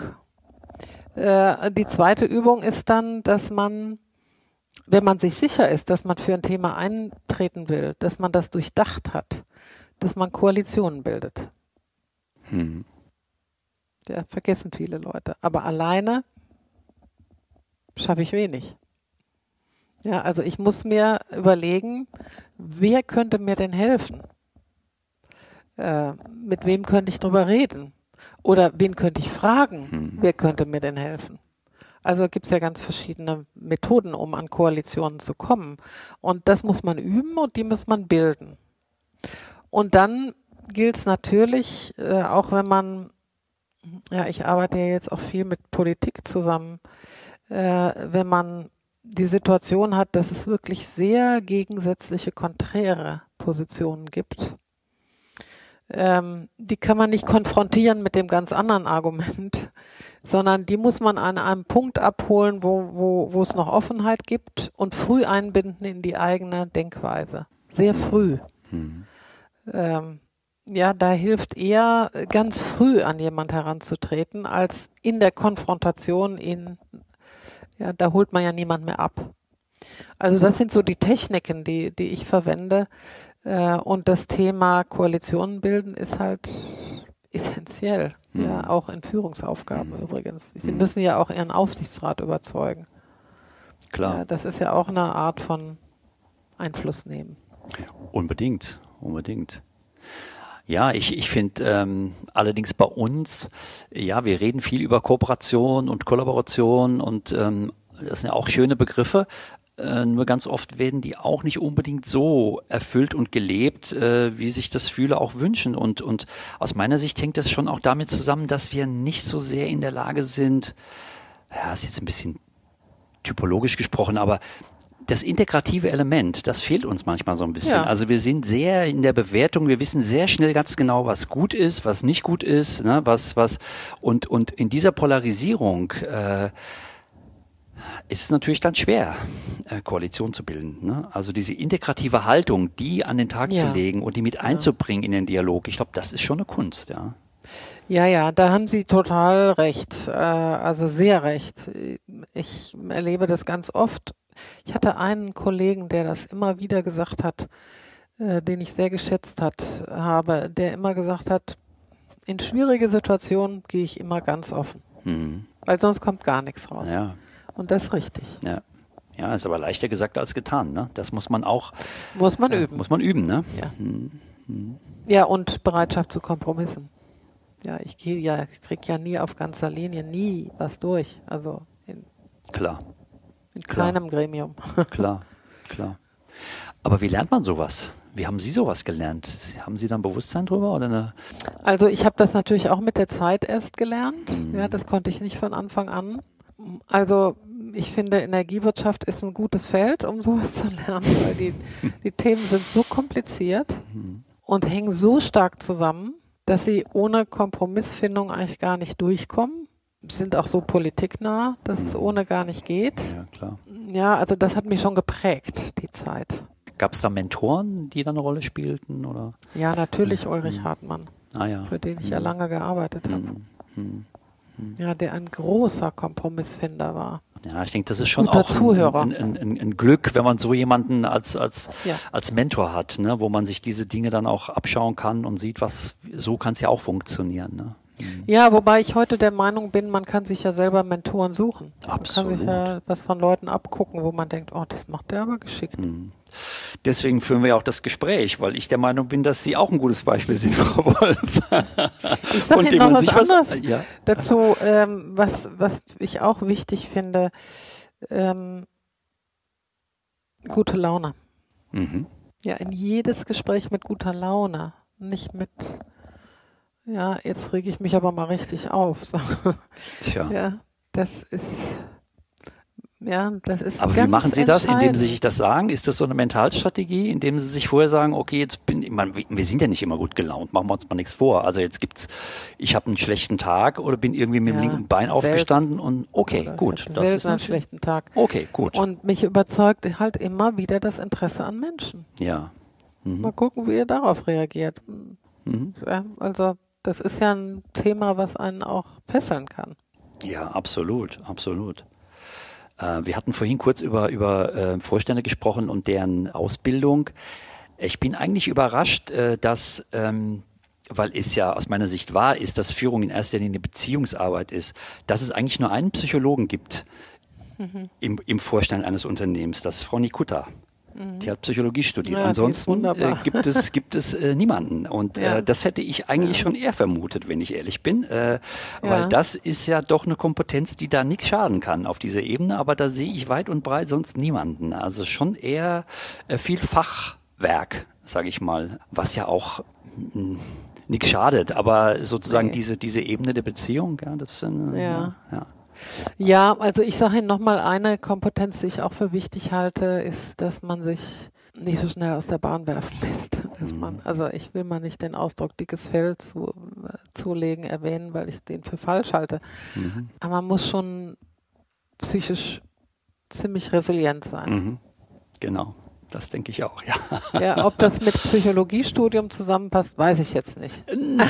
Äh, die zweite Übung ist dann, dass man, wenn man sich sicher ist, dass man für ein Thema eintreten will, dass man das durchdacht hat, dass man Koalitionen bildet. Mhm. Ja, vergessen viele Leute. Aber alleine schaffe ich wenig. Ja, also ich muss mir überlegen, wer könnte mir denn helfen? Äh, mit wem könnte ich drüber reden? Oder wen könnte ich fragen? Mhm. Wer könnte mir denn helfen? Also gibt es ja ganz verschiedene Methoden, um an Koalitionen zu kommen. Und das muss man üben und die muss man bilden. Und dann gilt es natürlich, äh, auch wenn man, ja, ich arbeite ja jetzt auch viel mit Politik zusammen, äh, wenn man die Situation hat, dass es wirklich sehr gegensätzliche, konträre Positionen gibt. Ähm, die kann man nicht konfrontieren mit dem ganz anderen Argument, sondern die muss man an einem Punkt abholen, wo, wo, wo es noch Offenheit gibt und früh einbinden in die eigene Denkweise. Sehr früh. Mhm. Ähm, ja, da hilft eher ganz früh an jemand heranzutreten, als in der Konfrontation ihn, ja, da holt man ja niemand mehr ab. Also das sind so die Techniken, die, die ich verwende. Und das Thema Koalitionen bilden ist halt essentiell, Mhm. ja, auch in Führungsaufgaben Mhm. übrigens. Sie Mhm. müssen ja auch Ihren Aufsichtsrat überzeugen. Klar. Ja, das ist ja auch eine Art von Einfluss nehmen. Unbedingt, unbedingt. Ja, ich, ich finde ähm, allerdings bei uns, ja, wir reden viel über Kooperation und Kollaboration und ähm, das sind ja auch schöne Begriffe, äh, nur ganz oft werden die auch nicht unbedingt so erfüllt und gelebt, äh, wie sich das viele auch wünschen. Und, und aus meiner Sicht hängt das schon auch damit zusammen, dass wir nicht so sehr in der Lage sind, ja, ist jetzt ein bisschen typologisch gesprochen, aber das integrative Element, das fehlt uns manchmal so ein bisschen. Ja. Also wir sind sehr in der Bewertung, wir wissen sehr schnell ganz genau, was gut ist, was nicht gut ist, ne, was, was, und, und in dieser Polarisierung, äh, ist es natürlich dann schwer, äh, Koalition zu bilden. Ne? Also diese integrative Haltung, die an den Tag Ja. zu legen und die mit einzubringen in den Dialog, ich glaube, das ist schon eine Kunst, ja. Ja, ja, da haben Sie total recht, äh, also sehr recht. Ich erlebe das ganz oft. Ich hatte einen Kollegen, der das immer wieder gesagt hat, äh, den ich sehr geschätzt hat, habe, der immer gesagt hat, in schwierige Situationen gehe ich immer ganz offen, Mhm. weil sonst kommt gar nichts raus. Ja, Und das ist richtig. ja. Ja, ist aber leichter gesagt als getan, ne? Das muss man auch, Muss man äh, üben. muss man üben, ne? Ja. Ja, und Bereitschaft zu Kompromissen. Ja, ich gehe ja, ich kriege ja nie auf ganzer Linie nie was durch. Also in, Klar, in Klar. kleinem Gremium. klar, klar. Aber wie lernt man sowas? Wie haben Sie sowas gelernt? Haben Sie da ein Bewusstsein drüber oder eine? Also ich habe das natürlich auch mit der Zeit erst gelernt. Ja, das konnte ich nicht von Anfang an. Also ich finde, Energiewirtschaft ist ein gutes Feld, um sowas zu lernen, weil die, die Themen sind so kompliziert und hängen so stark zusammen, dass sie ohne Kompromissfindung eigentlich gar nicht durchkommen. Sind auch so politiknah, dass es ohne gar nicht geht. Ja, klar. Ja, also das hat mich schon geprägt, die Zeit. Gab es da Mentoren, die da eine Rolle spielten? Oder? Ja, natürlich Ulrich Hartmann, Ah ja. für den ich ja lange gearbeitet habe. Hm. Ja, der ein großer Kompromissfinder war. Ja, ich denke, das ist schon Guter auch Zuhörer. ein, ein, ein, ein Glück, wenn man so jemanden als, als, Ja. als Mentor hat, ne? Wo man sich diese Dinge dann auch abschauen kann und sieht, was so kann es ja auch funktionieren. Ne? Ja, wobei ich heute der Meinung bin, man kann sich ja selber Mentoren suchen. Man Absolut. kann sich ja was von Leuten abgucken, wo man denkt, oh, das macht der aber geschickt. Deswegen führen wir ja auch das Gespräch, weil ich der Meinung bin, dass Sie auch ein gutes Beispiel sind, Frau Wolf. Ich sage Von Ihnen dem noch man was sich was- anderes ja. dazu, ähm, was, was ich auch wichtig finde. Ähm, gute Laune. Mhm. Ja, in jedes Gespräch mit guter Laune. Nicht mit, ja, jetzt rege ich mich aber mal richtig auf. So. Tja. Ja, das ist, ja, das ist Aber ganz wie machen Sie das, indem entscheidend. Sie sich das sagen? Ist das so eine Mentalstrategie, indem Sie sich vorher sagen, okay, jetzt bin ich, meine, wir sind ja nicht immer gut gelaunt, machen wir uns mal nichts vor. Also jetzt gibt's, ich habe einen schlechten Tag oder bin irgendwie mit dem Ja, linken Bein selten. aufgestanden und okay, Oder gut, ich hatte das ist selten einen natürlich, schlechten Tag. okay, gut, Und mich überzeugt halt immer wieder das Interesse an Menschen. ja, Mal gucken, wie ihr darauf reagiert. Mhm. Ja, also das ist ja ein Thema, was einen auch fesseln kann. ja, absolut, absolut. Äh, wir hatten vorhin kurz über über äh, Vorstände gesprochen und deren Ausbildung. Ich bin eigentlich überrascht, äh, dass ähm, weil es ja aus meiner Sicht wahr ist, dass Führung in erster Linie Beziehungsarbeit ist, dass es eigentlich nur einen Psychologen gibt im, im Vorstand eines Unternehmens, das ist Frau Nikutta. Die hat Psychologie studiert. Ja, die ist Ansonsten äh, wunderbar. gibt es, gibt es äh, niemanden. Und Ja. äh, das hätte ich eigentlich schon eher vermutet, wenn ich ehrlich bin. Äh, Weil Ja. das ist ja doch eine Kompetenz, die da nichts schaden kann auf dieser Ebene. Aber da sehe ich weit und breit sonst niemanden. Also schon eher äh, viel Fachwerk, sage ich mal, was ja auch mh, nichts schadet. Aber sozusagen Nee. diese, diese Ebene der Beziehung, ja, das sind, äh, Ja. ja. Ja, also ich sage Ihnen nochmal, eine Kompetenz, die ich auch für wichtig halte, ist, dass man sich nicht so schnell aus der Bahn werfen lässt. Dass man, also ich will mal nicht den Ausdruck dickes Fell zu, äh, zulegen, erwähnen, weil ich den für falsch halte. Aber man muss schon psychisch ziemlich resilient sein. Mhm. Genau. Das denke ich auch, ja. Ja, ob das mit Psychologiestudium zusammenpasst, weiß ich jetzt nicht.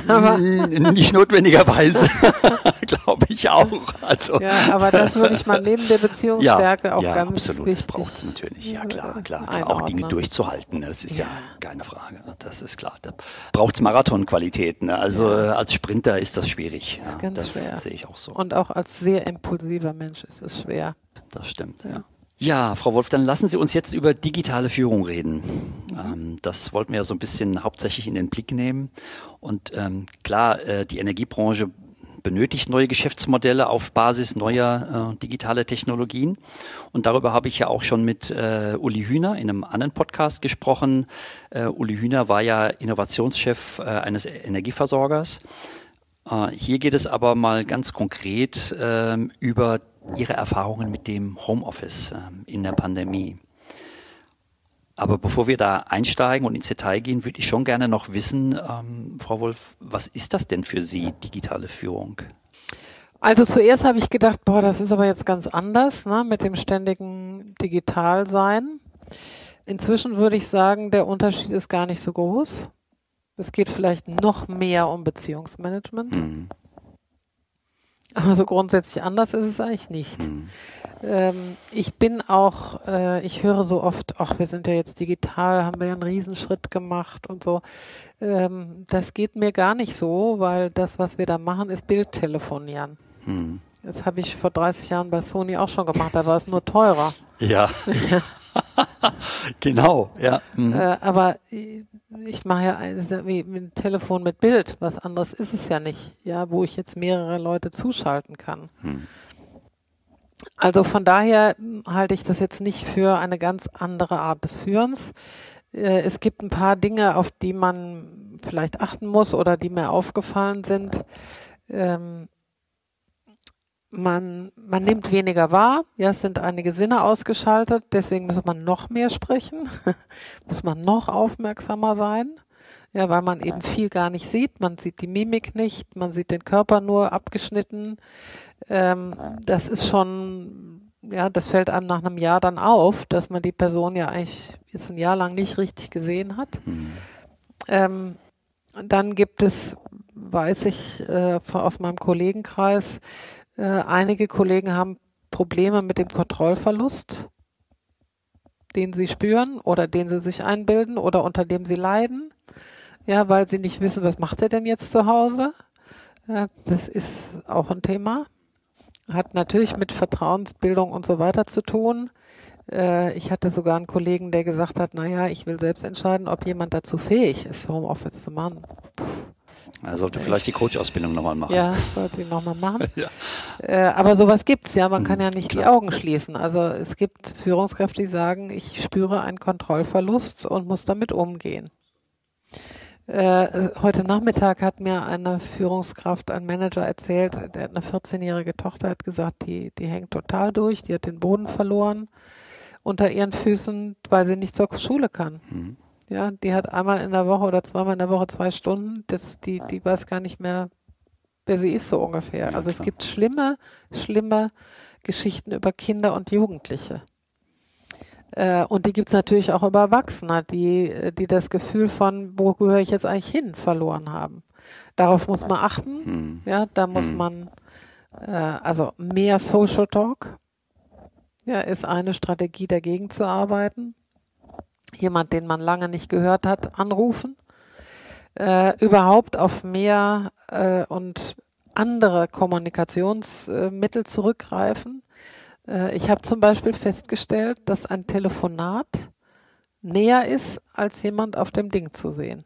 N- Nicht notwendigerweise, glaube ich auch. Also Ja, aber das würde ich mal neben der Beziehungsstärke auch ja, ganz absolut, wichtig das braucht es natürlich. Ja, klar, äh, klar. klar. Auch Dinge einordnen. durchzuhalten, ne, das ist ja. Ja. keine Frage. Das ist klar. Da braucht es Marathonqualität. Ne? Also Ja. äh, als Sprinter ist das schwierig. Das ist ja, ganz das schwer. sehe ich auch so. Und auch als sehr impulsiver Mensch ist es schwer. Das stimmt, ja. Ja, Frau Wolf, dann lassen Sie uns jetzt über digitale Führung reden. Ähm, das wollten wir ja so ein bisschen hauptsächlich in den Blick nehmen. Und ähm, klar, äh, die Energiebranche benötigt neue Geschäftsmodelle auf Basis neuer äh, digitaler Technologien. Und darüber habe ich ja auch schon mit äh, Uli Hühner in einem anderen Podcast gesprochen. Äh, Uli Hühner war ja Innovationschef äh, eines Energieversorgers. Äh, hier geht es aber mal ganz konkret ähm, über Ihre Erfahrungen mit dem Homeoffice ähm, in der Pandemie. Aber bevor wir da einsteigen und ins Detail gehen, würde ich schon gerne noch wissen, ähm, Frau Wolf, was ist das denn für Sie, digitale Führung? Also zuerst habe ich gedacht, boah, das ist aber jetzt ganz anders, ne, mit dem ständigen Digitalsein. Inzwischen würde ich sagen, der Unterschied ist gar nicht so groß. Es geht vielleicht noch mehr um Beziehungsmanagement. Mhm. Aber so grundsätzlich anders ist es eigentlich nicht. Mhm. Ähm, ich bin auch, äh, ich höre so oft, ach, wir sind ja jetzt digital, haben wir ja einen Riesenschritt gemacht und so. Ähm, das geht mir gar nicht so, weil das, was wir da machen, ist Bildtelefonieren. Mhm. Das habe ich vor dreißig Jahren bei Sony auch schon gemacht, da war es nur teurer. Ja. Genau, ja. Mhm. Äh, aber ich mache ja eines wie mit dem Telefon mit Bild. Was anderes ist es ja nicht, ja, wo ich jetzt mehrere Leute zuschalten kann. Mhm. Also von daher halte ich das jetzt nicht für eine ganz andere Art des Führens. Äh, es gibt ein paar Dinge, auf die man vielleicht achten muss oder die mir aufgefallen sind. Ähm, Man, man nimmt weniger wahr, ja, es sind einige Sinne ausgeschaltet, deswegen muss man noch mehr sprechen, muss man noch aufmerksamer sein, ja, weil man eben viel gar nicht sieht, man sieht die Mimik nicht, man sieht den Körper nur abgeschnitten, ähm, das ist schon, ja, das fällt einem nach einem Jahr dann auf, dass man die Person ja eigentlich jetzt ein Jahr lang nicht richtig gesehen hat. Mhm. Ähm, dann gibt es, weiß ich äh, von, aus meinem Kollegenkreis, Äh, einige Kollegen haben Probleme mit dem Kontrollverlust, den sie spüren oder den sie sich einbilden oder unter dem sie leiden, ja, weil sie nicht wissen, was macht er denn jetzt zu Hause. Ja, das ist auch ein Thema. Hat natürlich mit Vertrauensbildung und so weiter zu tun. Äh, ich hatte sogar einen Kollegen, der gesagt hat, naja, ich will selbst entscheiden, ob jemand dazu fähig ist, Homeoffice zu machen. Puh. Er sollte vielleicht die Coach-Ausbildung nochmal machen. Ja, sollte ich nochmal machen. Ja. Äh, aber sowas gibt's ja, man kann ja nicht Klar. die Augen schließen. Also es gibt Führungskräfte, die sagen, ich spüre einen Kontrollverlust und muss damit umgehen. Äh, heute Nachmittag hat mir eine Führungskraft, ein Manager erzählt, der hat eine vierzehnjährige Tochter, hat gesagt, die, die hängt total durch, die hat den Boden verloren unter ihren Füßen, weil sie nicht zur Schule kann. Mhm. Ja, die hat einmal in der Woche oder zweimal in der Woche zwei Stunden, das, die, die weiß gar nicht mehr, wer sie ist, so ungefähr. Ja, also es klar. gibt schlimme, schlimme Geschichten über Kinder und Jugendliche. Äh, und die gibt es natürlich auch über Erwachsene, die, die das Gefühl von, wo gehöre ich jetzt eigentlich hin, verloren haben. Darauf muss man achten. Mhm. Ja, da muss Mhm. man, äh, also mehr Social Talk, ja, ist eine Strategie, dagegen zu arbeiten. Jemand, den man lange nicht gehört hat, anrufen. Äh, überhaupt auf mehr äh, und andere Kommunikationsmittel äh, zurückgreifen. Äh, ich habe zum Beispiel festgestellt, dass ein Telefonat näher ist, als jemand auf dem Ding zu sehen.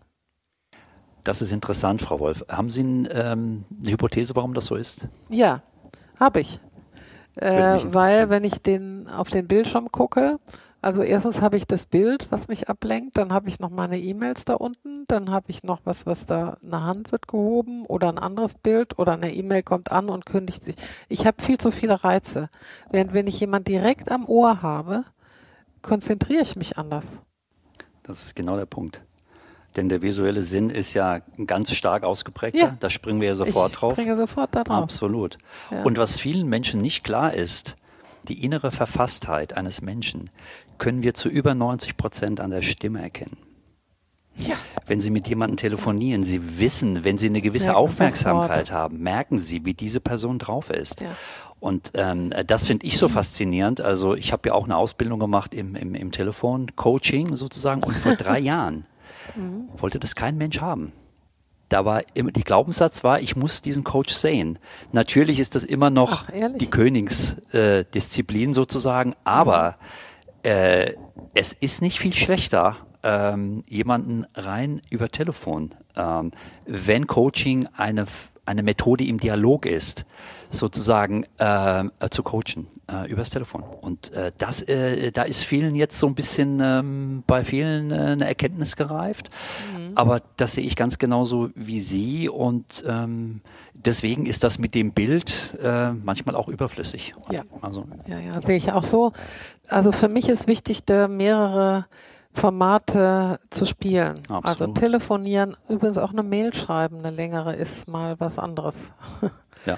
Das ist interessant, Frau Wolf. Haben Sie ein, ähm, eine Hypothese, warum das so ist? Ja, habe ich. Würde Äh, mich weil, interessieren. wenn ich den auf den Bildschirm gucke, also erstens habe ich das Bild, was mich ablenkt, dann habe ich noch meine E-Mails da unten, dann habe ich noch was, was da eine Hand wird gehoben oder ein anderes Bild oder eine E-Mail kommt an und kündigt sich. Ich habe viel zu viele Reize. Während wenn ich jemand direkt am Ohr habe, konzentriere ich mich anders. Das ist genau der Punkt. Denn der visuelle Sinn ist ja ganz stark ausgeprägter. Ja. Da springen wir ja sofort ich drauf. springe sofort da drauf. Absolut. Ja. Und was vielen Menschen nicht klar ist, die innere Verfasstheit eines Menschen können wir zu über neunzig Prozent an der Stimme erkennen. Ja. Wenn Sie mit jemandem telefonieren, Sie wissen, wenn Sie eine gewisse Merken Aufmerksamkeit sofort. haben, merken Sie, wie diese Person drauf ist. Ja. Und ähm, das finde ich so faszinierend. Also ich habe ja auch eine Ausbildung gemacht im, im, im Telefon-Coaching sozusagen und vor drei Jahren wollte das kein Mensch haben. Da war immer, die Glaubenssatz war, ich muss diesen Coach sehen. Natürlich ist das immer noch Ach, ehrlich? die Königsdisziplin sozusagen, aber äh, es ist nicht viel schlechter, ähm, jemanden rein über Telefon, ähm, wenn Coaching eine, eine Methode im Dialog ist, sozusagen äh, zu coachen äh, übers Telefon. Und äh, das, äh, da ist vielen jetzt so ein bisschen ähm, bei vielen äh, eine Erkenntnis gereift. Mhm. Aber das sehe ich ganz genauso wie Sie und ähm, deswegen ist das mit dem Bild äh, manchmal auch überflüssig. Ja. Also, Ja, ja, sehe ich auch so. Also für mich ist wichtig, da mehrere Formate zu spielen. Absolut. Also telefonieren, übrigens auch eine Mail schreiben, eine längere ist mal was anderes. ja.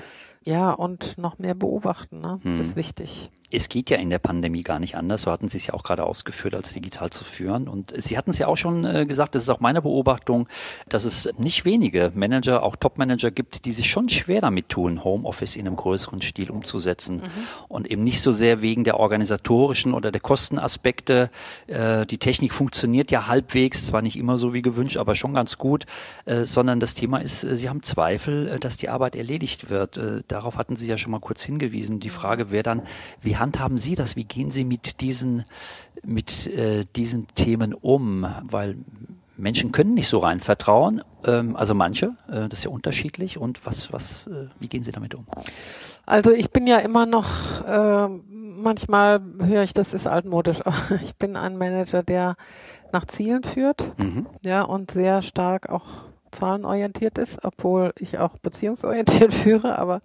Ja, und noch mehr beobachten, ne? Hm. Ist wichtig. Es geht ja in der Pandemie gar nicht anders. So hatten Sie es ja auch gerade ausgeführt, als digital zu führen. Und Sie hatten es ja auch schon äh, gesagt, das ist auch meine Beobachtung, dass es nicht wenige Manager, auch Top-Manager gibt, die sich schon schwer damit tun, Homeoffice in einem größeren Stil umzusetzen. Mhm. Und eben nicht so sehr wegen der organisatorischen oder der Kostenaspekte. Äh, die Technik funktioniert ja halbwegs, zwar nicht immer so wie gewünscht, aber schon ganz gut, äh, sondern das Thema ist, äh, Sie haben Zweifel, äh, dass die Arbeit erledigt wird. Äh, darauf hatten Sie ja schon mal kurz hingewiesen. Die Frage wäre dann, wie handhaben Sie das? Wie gehen Sie mit diesen, mit äh, diesen Themen um? Weil Menschen können nicht so rein vertrauen, ähm, also manche, äh, das ist ja unterschiedlich. Und was, was, äh, wie gehen Sie damit um? Also ich bin ja immer noch, äh, manchmal höre ich, das ist altmodisch, aber ich bin ein Manager, der nach Zielen führt, mhm. ja, und sehr stark auch zahlenorientiert ist, obwohl ich auch beziehungsorientiert führe, aber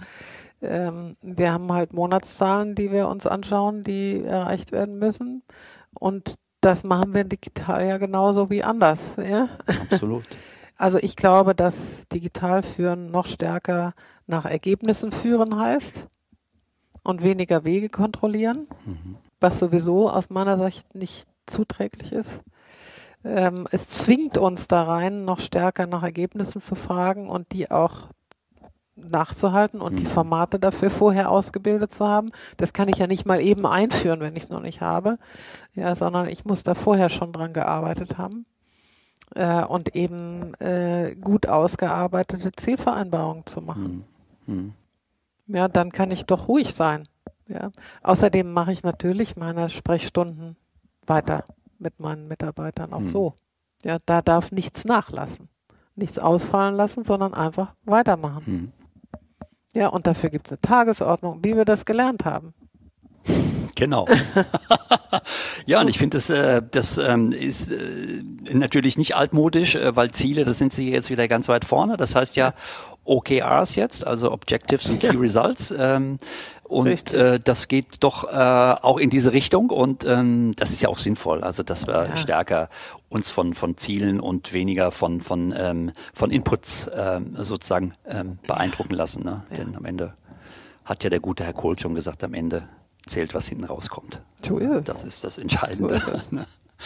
Ähm, wir haben halt Monatszahlen, die wir uns anschauen, die erreicht werden müssen. Und das machen wir digital ja genauso wie anders. Ja? Absolut. Also ich glaube, dass digital führen noch stärker nach Ergebnissen führen heißt und weniger Wege kontrollieren, mhm. was sowieso aus meiner Sicht nicht zuträglich ist. Ähm, es zwingt uns da rein, noch stärker nach Ergebnissen zu fragen und die auch nachzuhalten und mhm. die Formate dafür vorher ausgebildet zu haben. Das kann ich ja nicht mal eben einführen, wenn ich es noch nicht habe, ja, sondern ich muss da vorher schon dran gearbeitet haben äh, und eben äh, gut ausgearbeitete Zielvereinbarungen zu machen. Mhm. Mhm. Ja, dann kann ich doch ruhig sein. Ja. Außerdem mache ich natürlich meine Sprechstunden weiter mit meinen Mitarbeitern auch mhm. so. Ja, da darf nichts nachlassen, nichts ausfallen lassen, sondern einfach weitermachen. Mhm. Ja, und dafür gibt es eine Tagesordnung, wie wir das gelernt haben. Genau. Ja, und ich finde, das, äh, das ähm, ist äh, natürlich nicht altmodisch, äh, weil Ziele, das sind sie jetzt wieder ganz weit vorne. Das heißt ja O K Rs jetzt, also Objectives und Key ja. Results. Ähm, und äh, das geht doch äh, auch in diese Richtung und ähm, das ist ja auch sinnvoll, also dass wir ja. stärker uns von von Zielen und weniger von von ähm, von Inputs ähm, sozusagen ähm, beeindrucken lassen. Ne? Ja. Denn am Ende hat ja der gute Herr Kohl schon gesagt, am Ende zählt, was hinten rauskommt. So ist es. Das ist das Entscheidende. So ist es.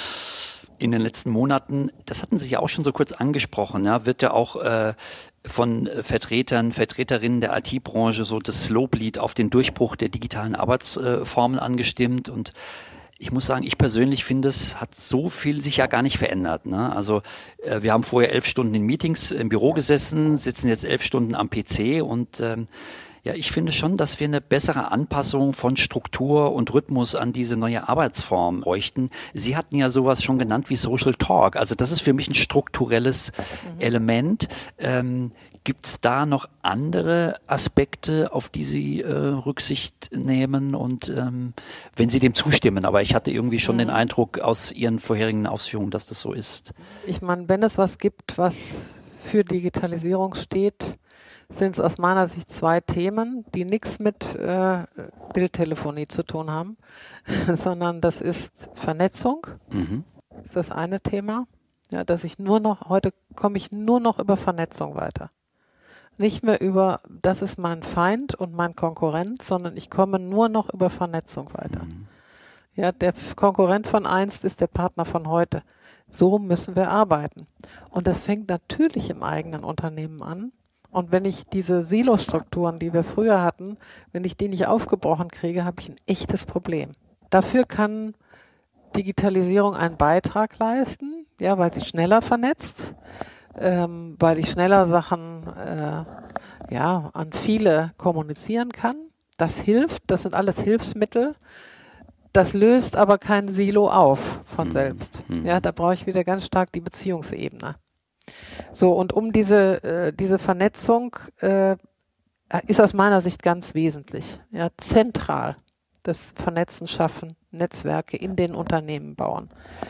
In den letzten Monaten, das hatten Sie ja auch schon so kurz angesprochen, ja, wird ja auch äh, von Vertretern, Vertreterinnen der I T-Branche so das Loblied auf den Durchbruch der digitalen Arbeitsformen angestimmt. Und ich muss sagen, ich persönlich finde, es hat so viel sich ja gar nicht verändert. Ne? Also äh, wir haben vorher elf Stunden in Meetings im Büro gesessen, sitzen jetzt elf Stunden am P C und ähm, ja, ich finde schon, dass wir eine bessere Anpassung von Struktur und Rhythmus an diese neue Arbeitsform bräuchten. Sie hatten ja sowas schon genannt wie Social Talk. Also das ist für mich ein strukturelles mhm. Element. Ähm, gibt es da noch andere Aspekte, auf die Sie äh, Rücksicht nehmen? Und ähm, wenn Sie dem zustimmen, aber ich hatte irgendwie schon mhm. den Eindruck aus Ihren vorherigen Ausführungen, dass das so ist. Ich meine, wenn es was gibt, was für Digitalisierung steht, sind es aus meiner Sicht zwei Themen, die nichts mit äh, Bildtelefonie zu tun haben, sondern das ist Vernetzung, mhm. das ist das eine Thema, ja, dass ich nur noch, heute komme ich nur noch über Vernetzung weiter. Nicht mehr über, das ist mein Feind und mein Konkurrent, sondern ich komme nur noch über Vernetzung weiter. Mhm. Ja, der Konkurrent von einst ist der Partner von heute. So müssen wir arbeiten. Und das fängt natürlich im eigenen Unternehmen an. Und wenn ich diese Silostrukturen, die wir früher hatten, wenn ich die nicht aufgebrochen kriege, habe ich ein echtes Problem. Dafür kann Digitalisierung einen Beitrag leisten, ja, weil sie schneller vernetzt, ähm, weil ich schneller Sachen äh, ja, an viele kommunizieren kann. Das hilft, das sind alles Hilfsmittel. Das löst aber kein Silo auf von selbst. Ja, da brauche ich wieder ganz stark die Beziehungsebene. So, und um diese, äh, diese Vernetzung äh, ist aus meiner Sicht ganz wesentlich, ja, zentral, das Vernetzen schaffen, Netzwerke in den Unternehmen bauen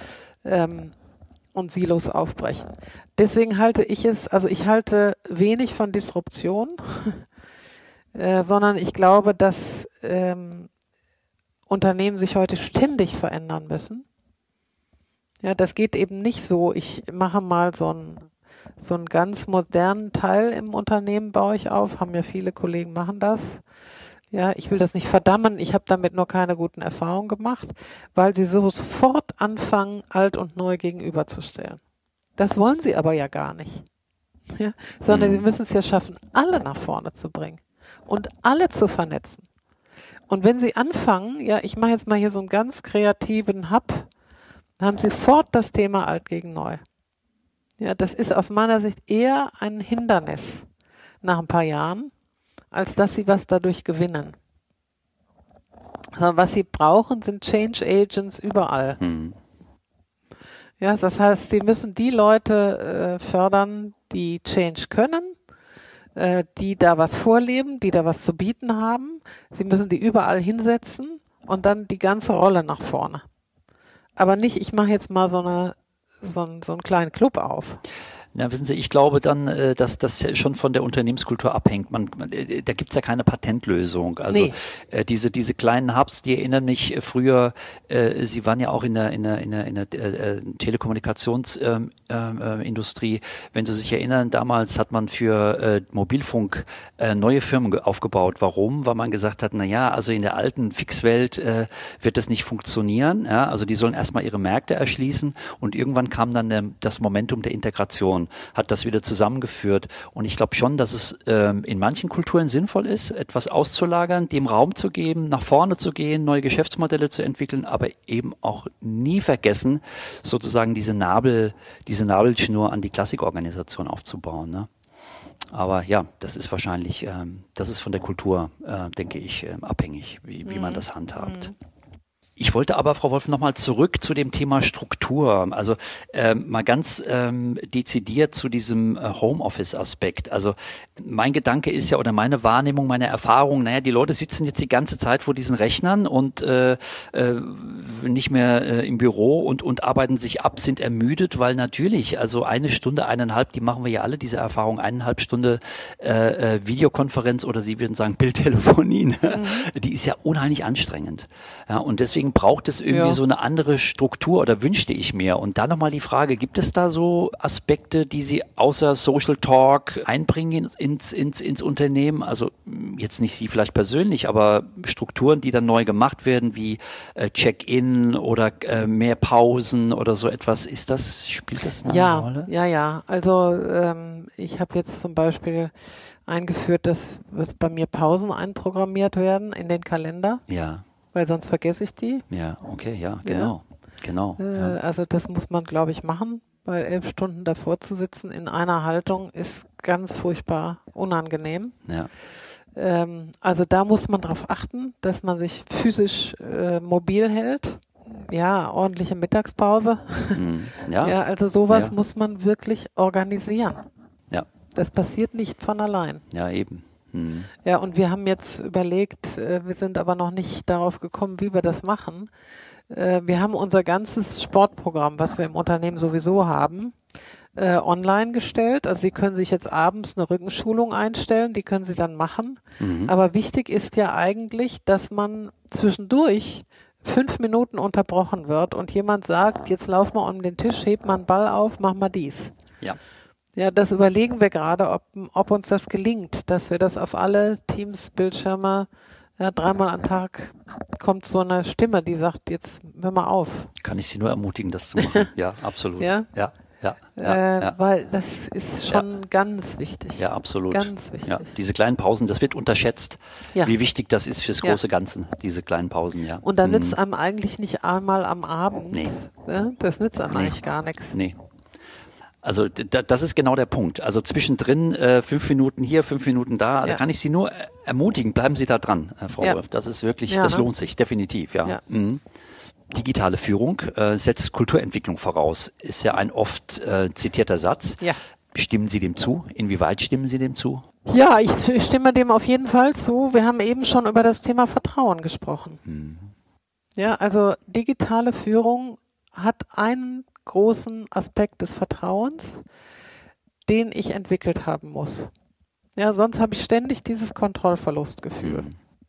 ähm, und Silos aufbrechen. Deswegen halte ich es, also ich halte wenig von Disruption, äh, sondern ich glaube, dass ähm, Unternehmen sich heute ständig verändern müssen. Ja, das geht eben nicht so, ich mache mal so ein so einen ganz modernen Teil im Unternehmen baue ich auf, haben ja viele Kollegen machen das. Ja, ich will das nicht verdammen, ich habe damit nur keine guten Erfahrungen gemacht, weil sie sofort anfangen, alt und neu gegenüberzustellen. Das wollen sie aber ja gar nicht. Ja, sondern mhm. sie müssen es ja schaffen, alle nach vorne zu bringen und alle zu vernetzen. Und wenn sie anfangen, ja, ich mache jetzt mal hier so einen ganz kreativen Hub, dann haben sie sofort das Thema alt gegen neu. Ja, das ist aus meiner Sicht eher ein Hindernis nach ein paar Jahren, als dass sie was dadurch gewinnen. Also was sie brauchen, sind Change Agents überall. Mhm. Ja, das heißt, sie müssen die Leute äh, fördern, die Change können, äh, die da was vorleben, die da was zu bieten haben. Sie müssen die überall hinsetzen und dann die ganze Rolle nach vorne. Aber nicht, ich mache jetzt mal so eine so, ein, so einen kleinen Club auf. Na, wissen Sie, ich glaube dann, äh, dass das schon von der Unternehmenskultur abhängt. Man, man äh, da gibt's ja keine Patentlösung. Also nee. äh, diese diese kleinen Hubs, die erinnern mich äh, früher. Äh, Sie waren ja auch in der in der in der, in der äh, Telekommunikationsindustrie. Ähm, äh, Wenn Sie sich erinnern, damals hat man für äh, Mobilfunk äh, neue Firmen aufgebaut. Warum? Weil man gesagt hat, na ja, also in der alten Fixwelt äh, wird das nicht funktionieren. Ja, also die sollen erstmal ihre Märkte erschließen und irgendwann kam dann der, das Momentum der Integration. Hat das wieder zusammengeführt. Und ich glaube schon, dass es ähm, in manchen Kulturen sinnvoll ist, etwas auszulagern, dem Raum zu geben, nach vorne zu gehen, neue Geschäftsmodelle zu entwickeln, aber eben auch nie vergessen, sozusagen diese Nabel, diese Nabelschnur an die Klassikorganisation aufzubauen. Ne? Aber ja, das ist wahrscheinlich, ähm, das ist von der Kultur, äh, denke ich, äh, abhängig, wie, wie mhm. man das handhabt. Mhm. Ich wollte aber, Frau Wolf, nochmal zurück zu dem Thema Struktur, also ähm, mal ganz ähm, dezidiert zu diesem äh, Homeoffice-Aspekt. Also mein Gedanke ist ja, oder meine Wahrnehmung, meine Erfahrung, naja, die Leute sitzen jetzt die ganze Zeit vor diesen Rechnern und äh, äh, nicht mehr äh, im Büro und, und arbeiten sich ab, sind ermüdet, weil natürlich, also eine Stunde, eineinhalb, die machen wir ja alle, diese Erfahrung, eineinhalb Stunde äh, äh, Videokonferenz oder Sie würden sagen Bildtelefonie, mhm. die ist ja unheimlich anstrengend. Ja, und deswegen braucht es irgendwie ja. so eine andere Struktur oder wünschte ich mir. Und dann nochmal die Frage, gibt es da so Aspekte, die Sie außer Social Talk einbringen ins, ins, ins Unternehmen? Also jetzt nicht Sie vielleicht persönlich, aber Strukturen, die dann neu gemacht werden, wie äh, Check-in oder äh, mehr Pausen oder so etwas. Ist das, spielt das eine ja, Rolle? Ja, ja. Also ähm, ich habe jetzt zum Beispiel eingeführt, dass, dass bei mir Pausen einprogrammiert werden in den Kalender. Ja. Weil sonst vergesse ich die. Ja, okay, ja, genau, ja. genau. Äh, ja. Also das muss man, glaube ich, machen, weil elf Stunden davor zu sitzen in einer Haltung ist ganz furchtbar unangenehm. Ja. Ähm, also da muss man darauf achten, dass man sich physisch äh, mobil hält. Ja, ordentliche Mittagspause. Mhm. Ja. ja, also sowas ja. muss man wirklich organisieren. Ja. Das passiert nicht von allein. Ja, eben. Hm. Ja, und wir haben jetzt überlegt, äh, wir sind aber noch nicht darauf gekommen, wie wir das machen. Äh, wir haben unser ganzes Sportprogramm, was wir im Unternehmen sowieso haben, äh, online gestellt. Also Sie können sich jetzt abends eine Rückenschulung einstellen, die können Sie dann machen. Mhm. Aber wichtig ist ja eigentlich, dass man zwischendurch fünf Minuten unterbrochen wird und jemand sagt, jetzt lauf mal um den Tisch, heb mal einen Ball auf, mach mal dies. Ja. Ja, das überlegen wir gerade, ob, ob uns das gelingt, dass wir das auf alle Teams-Bildschirme, ja, dreimal am Tag kommt so eine Stimme, die sagt, jetzt hör mal auf. Kann ich Sie nur ermutigen, das zu machen. Ja, absolut. Ja? Ja, ja, ja, äh, ja. Weil das ist schon ja. ganz wichtig. Ja, absolut. Ganz wichtig. Ja, diese kleinen Pausen, das wird unterschätzt, ja. wie wichtig das ist fürs große ja. Ganze, diese kleinen Pausen, ja. Und da hm. nützt einem eigentlich nicht einmal am Abend. Nee. Ja, das nützt einem nee. eigentlich gar nichts. Nee. Also d- das ist genau der Punkt. Also zwischendrin äh, fünf Minuten hier, fünf Minuten da. Ja. Da kann ich Sie nur ermutigen, bleiben Sie da dran, äh, Frau ja. Wolf. Das ist wirklich, ja, das ne? lohnt sich, definitiv, ja. ja. Mhm. Digitale Führung äh, setzt Kulturentwicklung voraus. Ist ja ein oft äh, zitierter Satz. Ja. Stimmen Sie dem zu? Inwieweit stimmen Sie dem zu? Ja, ich stimme dem auf jeden Fall zu. Wir haben eben schon über das Thema Vertrauen gesprochen. Mhm. Ja, also digitale Führung hat einen großen Aspekt des Vertrauens, den ich entwickelt haben muss. Ja, sonst habe ich ständig dieses Kontrollverlustgefühl. Mhm.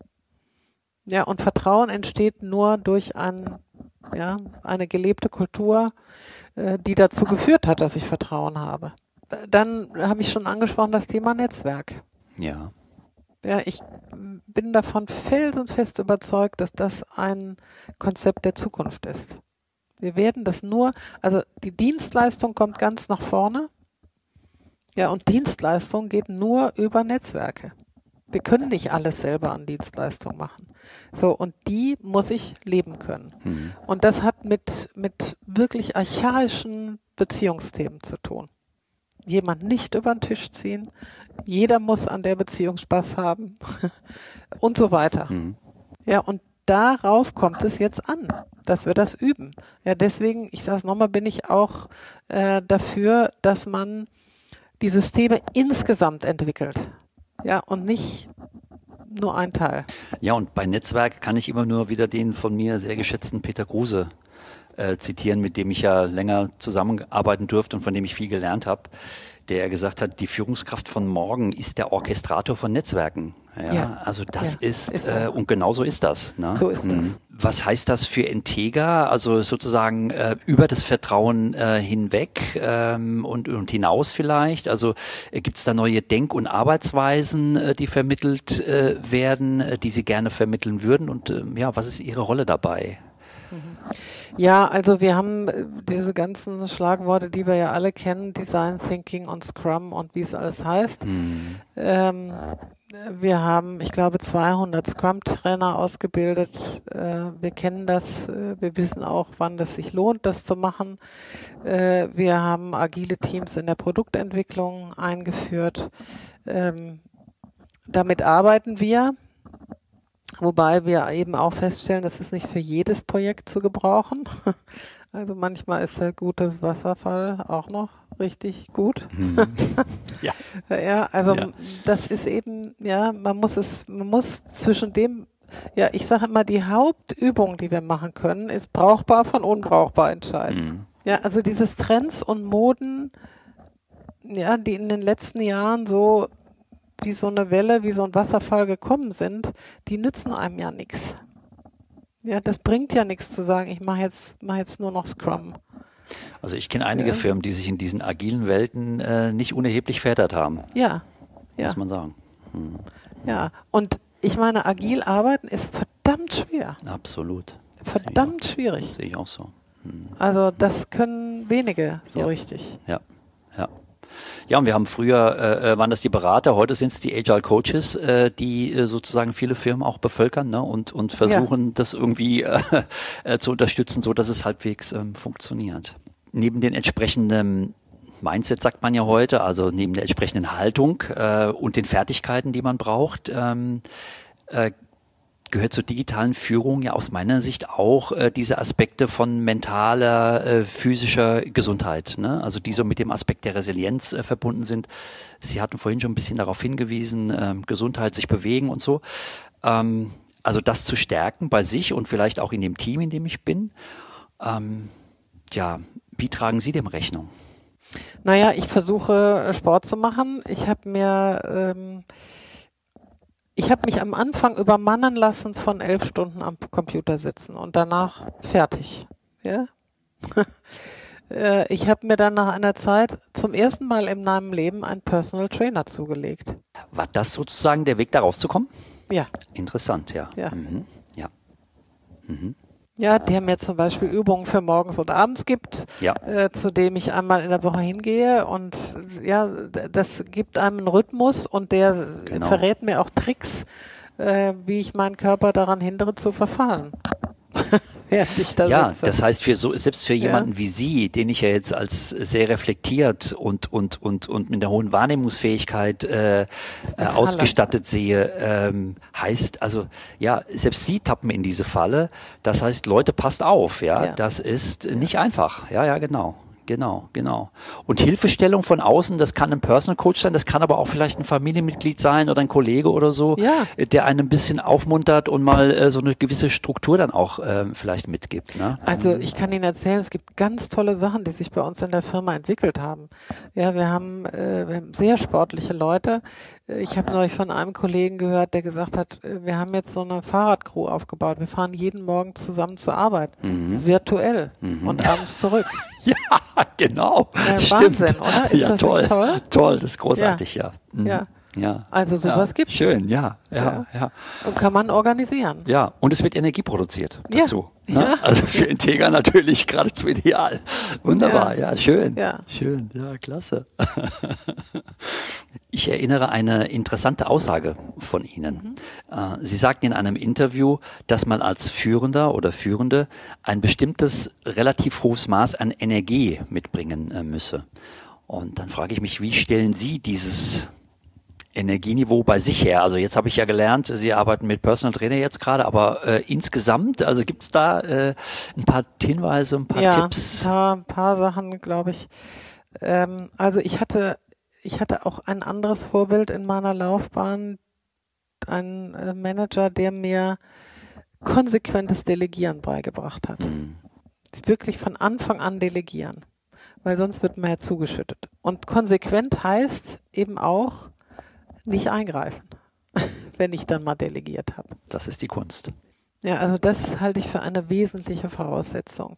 Ja, und Vertrauen entsteht nur durch ein, ja, eine gelebte Kultur, äh, die dazu geführt hat, dass ich Vertrauen habe. dann habe ich schon angesprochen, das Thema Netzwerk. Ja. Ja, ich bin davon felsenfest überzeugt, dass das ein Konzept der Zukunft ist. Wir werden das nur, also die Dienstleistung kommt ganz nach vorne. Ja, und Dienstleistung geht nur über Netzwerke. Wir können nicht alles selber an Dienstleistung machen. So, und die muss ich leben können. Mhm. Und das hat mit, mit wirklich archaischen Beziehungsthemen zu tun. Jemand nicht über den Tisch ziehen, jeder muss an der Beziehung Spaß haben und so weiter. Mhm. Ja, und darauf kommt es jetzt an, dass wir das üben. Ja, deswegen, ich sage es nochmal, bin ich auch äh, dafür, dass man die Systeme insgesamt entwickelt. Ja, und nicht nur ein Teil. Ja, und bei Netzwerk kann ich immer nur wieder den von mir sehr geschätzten Peter Kruse äh, zitieren, mit dem ich ja länger zusammenarbeiten durfte und von dem ich viel gelernt habe, der gesagt hat, die Führungskraft von morgen ist der Orchestrator von Netzwerken. Ja, ja. Also das ja, ist, ist so. äh, und genau so ist das. Ne? So ist das. Was heißt das für Entega? Also sozusagen äh, über das Vertrauen äh, hinweg ähm, und, und hinaus vielleicht? Also äh, gibt es da neue Denk- und Arbeitsweisen, äh, die vermittelt äh, werden, äh, die Sie gerne vermitteln würden? Und äh, ja, was ist Ihre Rolle dabei? Ja, also wir haben diese ganzen Schlagworte, die wir ja alle kennen, Design Thinking und Scrum und wie es alles heißt. Mhm. Ähm, wir haben, ich glaube, zweihundert Scrum-Trainer ausgebildet. Äh, wir kennen das. Äh, wir wissen auch, wann es sich lohnt, das zu machen. Äh, wir haben agile Teams in der Produktentwicklung eingeführt. Ähm, damit arbeiten wir. Wobei wir eben auch feststellen, das ist nicht für jedes Projekt zu gebrauchen. Also manchmal ist der gute Wasserfall auch noch richtig gut. Mhm. Ja. Ja, also ja. Das ist eben, ja, man muss es, man muss zwischen dem, ja, ich sage immer, die Hauptübung, die wir machen können, ist brauchbar von unbrauchbar entscheiden. Mhm. Ja, also dieses Trends und Moden, ja, die in den letzten Jahren so wie so eine Welle, wie so ein Wasserfall gekommen sind, die nützen einem ja nichts. Ja, das bringt ja nichts zu sagen, ich mache jetzt, mach jetzt nur noch Scrum. Also ich kenne einige ja. Firmen, die sich in diesen agilen Welten äh, nicht unerheblich verändert haben. Ja, ja. Muss man sagen. Hm. Ja, und ich meine, agil arbeiten ist verdammt schwer. Absolut. Verdammt schwierig. Das sehe ich auch so. Hm. Also das können wenige so ja. richtig. Ja, ja. Ja, und wir haben früher, äh, waren das die Berater, heute sind es die Agile Coaches, äh, die äh, sozusagen viele Firmen auch bevölkern, ne, und, und versuchen, ja. das irgendwie äh, äh, zu unterstützen, so dass es halbwegs ähm, funktioniert. Neben den entsprechenden Mindset, sagt man ja heute, also neben der entsprechenden Haltung äh, und den Fertigkeiten, die man braucht, ähm, äh, gehört zur digitalen Führung ja aus meiner Sicht auch äh, diese Aspekte von mentaler, äh, physischer Gesundheit, ne? Also die so mit dem Aspekt der Resilienz äh, verbunden sind. Sie hatten vorhin schon ein bisschen darauf hingewiesen, äh, Gesundheit, sich bewegen und so. Ähm, also das zu stärken bei sich und vielleicht auch in dem Team, in dem ich bin. Ähm, ja, wie tragen Sie dem Rechnung? Naja, ich versuche Sport zu machen. Ich habe mir ähm, Ich habe mich am Anfang übermannen lassen von elf Stunden am Computer sitzen und danach fertig. Ja? Ich habe mir dann nach einer Zeit zum ersten Mal in meinem Leben einen Personal Trainer zugelegt. War das sozusagen der Weg, da rauszukommen? Ja. Interessant, ja. Ja. Mhm. Ja. Mhm. Ja, der mir zum Beispiel Übungen für morgens und abends gibt, ja. äh, zu dem ich einmal in der Woche hingehe, und ja, das gibt einem einen Rhythmus und der genau. verrät mir auch Tricks, äh, wie ich meinen Körper daran hindere zu verfallen. Während ich da ja, sitze. Das heißt, für so, selbst für jemanden ja. wie Sie, den ich ja jetzt als sehr reflektiert und und und und mit einer hohen Wahrnehmungsfähigkeit äh, äh, ausgestattet sehe, ähm, heißt also, ja, selbst Sie tappen in diese Falle. Das heißt, Leute, passt auf, ja, ja. das ist nicht einfach. Ja, ja, genau. Genau, genau. Und Hilfestellung von außen, das kann ein Personal Coach sein, das kann aber auch vielleicht ein Familienmitglied sein oder ein Kollege oder so, ja. der einen ein bisschen aufmuntert und mal äh, so eine gewisse Struktur dann auch äh, vielleicht mitgibt. Ne? Also ich kann Ihnen erzählen, es gibt ganz tolle Sachen, die sich bei uns in der Firma entwickelt haben. Ja, wir haben, äh, wir haben sehr sportliche Leute, Ich habe neulich von einem Kollegen gehört, der gesagt hat, wir haben jetzt so eine Fahrradcrew aufgebaut. Wir fahren jeden Morgen zusammen zur Arbeit, mhm. virtuell mhm. und abends zurück. Ja, genau. Ja, Wahnsinn, oder? Ist ja, das toll. nicht toll? Toll, das ist großartig, ja. Ja. Mhm. ja. Ja. Also sowas ja, gibt's. Schön, ja, ja, ja, ja. Und kann man organisieren. Ja, und es wird Energie produziert dazu. Ja. Ne? Ja. Also für Integra natürlich geradezu ideal. Wunderbar, ja, ja schön. Ja. Schön, ja, klasse. Ich erinnere eine interessante Aussage von Ihnen. Mhm. Sie sagten in einem Interview, dass man als Führender oder Führende ein bestimmtes relativ hohes Maß an Energie mitbringen müsse. Und dann frage ich mich, wie stellen Sie dieses Energieniveau bei sich her? Also jetzt habe ich ja gelernt, Sie arbeiten mit Personal Trainer jetzt gerade, aber äh, insgesamt, also gibt es da äh, ein paar Hinweise, ein paar ja, Tipps? Ja, ein paar, ein paar Sachen, glaube ich. Ähm, also ich hatte, ich hatte auch ein anderes Vorbild in meiner Laufbahn, ein äh, Manager, der mir konsequentes Delegieren beigebracht hat. Mhm. Wirklich von Anfang an delegieren, weil sonst wird man ja zugeschüttet. Und konsequent heißt eben auch, nicht eingreifen, wenn ich dann mal delegiert habe. Das ist die Kunst. Ja, also das halte ich für eine wesentliche Voraussetzung.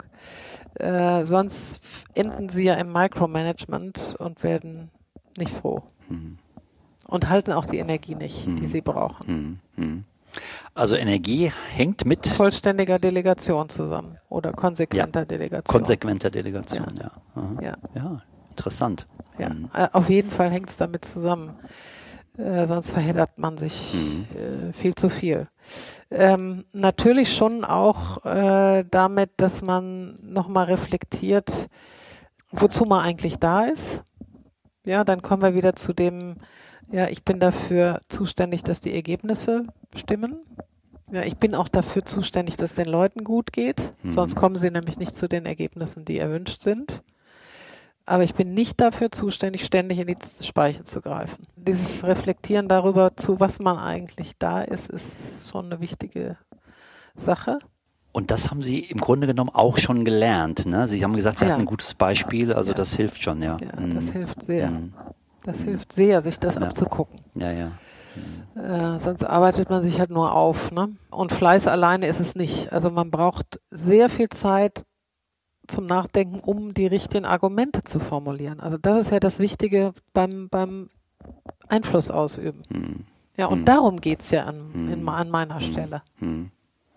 Äh, sonst enden Sie ja im Micromanagement und werden nicht froh. Mhm. Und halten auch die Energie nicht, mhm. die Sie brauchen. Mhm. Also Energie hängt mit vollständiger Delegation zusammen oder konsequenter ja. Delegation. Konsequenter Delegation, ja. Ja, ja. ja interessant. Ja, mhm. Auf jeden Fall hängt es damit zusammen. Äh, sonst verheddert man sich mhm. äh, viel zu viel. Ähm, natürlich schon auch äh, damit, dass man nochmal reflektiert, wozu man eigentlich da ist. Ja, dann kommen wir wieder zu dem, ja, ich bin dafür zuständig, dass die Ergebnisse stimmen. Ja, ich bin auch dafür zuständig, dass es den Leuten gut geht. Mhm. Sonst kommen sie nämlich nicht zu den Ergebnissen, die erwünscht sind. Aber ich bin nicht dafür zuständig, ständig in die Speiche zu greifen. Dieses Reflektieren darüber, zu was man eigentlich da ist, ist schon eine wichtige Sache. Und das haben Sie im Grunde genommen auch schon gelernt, ne? Sie haben gesagt, Sie ja. hatten ein gutes Beispiel, also ja. das hilft schon, ja. Ja, mhm. das hilft sehr. Mhm. Das mhm. hilft sehr, sich das ja. abzugucken. Ja, ja. Mhm. Äh, sonst arbeitet man sich halt nur auf, ne? Und Fleiß alleine ist es nicht. Also man braucht sehr viel Zeit zum Nachdenken, um die richtigen Argumente zu formulieren. Also das ist ja das Wichtige beim, beim Einfluss ausüben. Hm. Ja, und hm. darum geht's ja an, hm. in, an meiner hm. Stelle. Hm.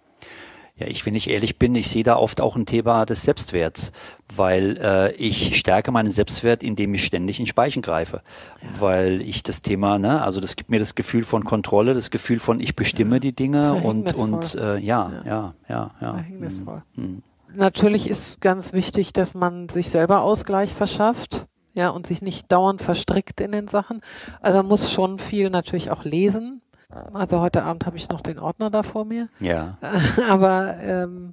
Ja, ich, wenn ich ehrlich bin, ich sehe da oft auch ein Thema des Selbstwerts, weil äh, ich stärke meinen Selbstwert, indem ich ständig in Speichen greife, ja. weil ich das Thema, ne, also das gibt mir das Gefühl von Kontrolle, das Gefühl von ich bestimme ja. die Dinge und und äh, ja, ja, ja, ja, ja. Verhängnisvoll. Hm. Natürlich ist ganz wichtig, dass man sich selber Ausgleich verschafft, ja, und sich nicht dauernd verstrickt in den Sachen. Also man muss schon viel natürlich auch lesen. Also heute Abend habe ich noch den Ordner da vor mir. Ja. Aber ähm,